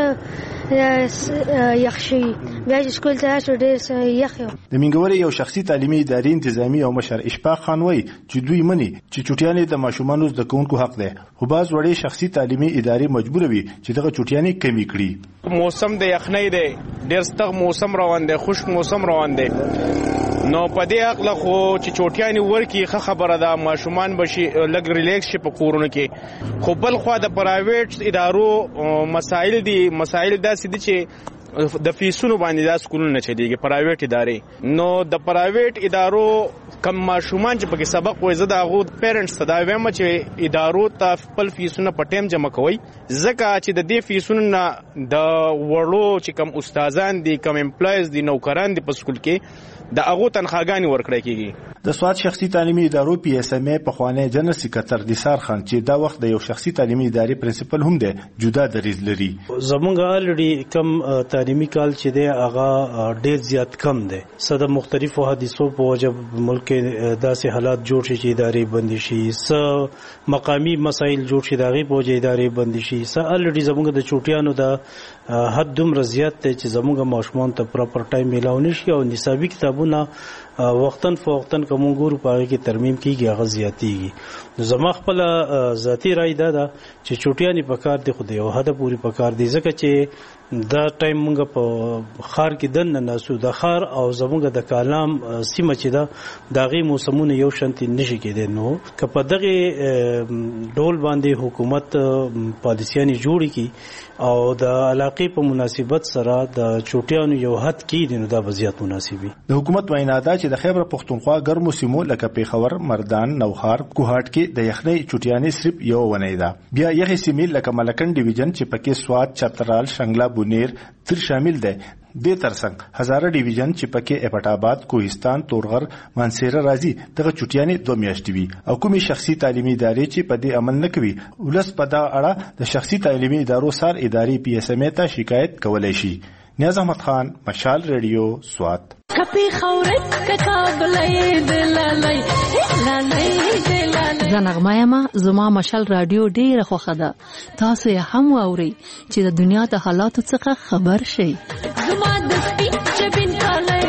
غوګونه یخ شي بیا سکول ته شو ډیر یخ. د منګوري یو شخصي تعلیمي ادارې انتظامی او مشر اشفاق خان وای چې دوی مني چې چټیانې د ماشومانو زده کوونکو حق ده خو باز وړي شخصي تعلیمي ادارې مجبور وي چې دغه چټیانې کمی کړي. موسم د یخنۍ دی ډیر ستغ موسم روان دی خشک موسم روان دی نو په دې عقل خو چې چوټیانې ورکی خبره ده ماشومان بشي لګ ریلیکس شي په کورونو کې. خو بل خو د پرایویټ ادارو مسائل داسې دي چې د فیسونو باندې دا سکولونه نه چلیږي پرایویټ ادارې نو د پرایویټ ادارو کم ماشومان چې پکې سبق وایي زه د هغو پیرنټس ته دا وایم چې ادارو ته خپل فیسونه په ټایم جمع کوئ ځکه چې د دې فیسونو نه د وړو چې کم استادان دي کم امپلایز دي نوکران دي په سکول کې د هغو تنخواګانې ورکړی کېږي. د سواد شخصي تعلیمي ادارو پی اس ام ای پخوانی جنرال سکرټر نثار خان چې دا وخت د یو شخصي تعلیمي ادارې پرنسپل هم دی جدا دریز لري. زمونږ الریډي کم تعلیمي کال چې دی هغه ډیر زیات کم دی صد مختلفو حدیثو په وجه ملک داسې حالات جوړ شي چې ادارې بند شي س مقامی مسایل جوړ شي دغه په وجه ادارې بند شي س الریډي زمونږ د چوټیانو د حد دومره زیات دی چې زمونږ ماشومان ته پراپر ټایم میلاو نشي او نصابي کتابونه وختن فوختن کوم ګورو پاره کې ترمیم کیږي هغه زیاتیږي. زما خپل ذاتی رائے ده چې چوټیانی په کار دي خو د یو حد پوری په کار دي ځکه چې دا ټایم موږ په خار کې دننه ناسو د خار او زموږ د کالام سیمه چې دا داغي موسمونه یو شانتي نشي کېدای نو که په دغه ډول باندې حکومت پالیسيانې جوړي کی او د علاقې په مناسبت سره د چوټیانو یو حد کې نو دا وضعیت مناسبي. د حکومت وینا ده چې د خیبر پختونخوا ګرمو سیمو لکه پیښور، مردان، نوخار، کوهاټ کې د یخنۍ چوټیانې صرف یو ونې ده. بیا یغې سیمې لکه ملکن ډیویژن چې پکې سوات، چترال، شنګلا، بونیر تر شامل ده. د ترڅنګ هزاره ډیویژن چې پکې اپټ آباد، کوهستان، تورغر، مانسیره راځي دغه چټیانې 2 میاشتې وي او کومي شخصي تعلیمي ادارې چې په دې عمل نه کوي ولس په دا اړه د شخصي تعلیمي ادارو سر اداري پی اس ام ته شکایت کولای شي. نیاز احمد خان، مشال ریډیو، سوات. کپی خورت کتابلې دلالای زنغمایما زما مشال رادیو ډیره خوښه ده. تاسو یې هم واورئ چې د دنیا د حالاتو څخه خبر شئ. زما د سپین چبین کاله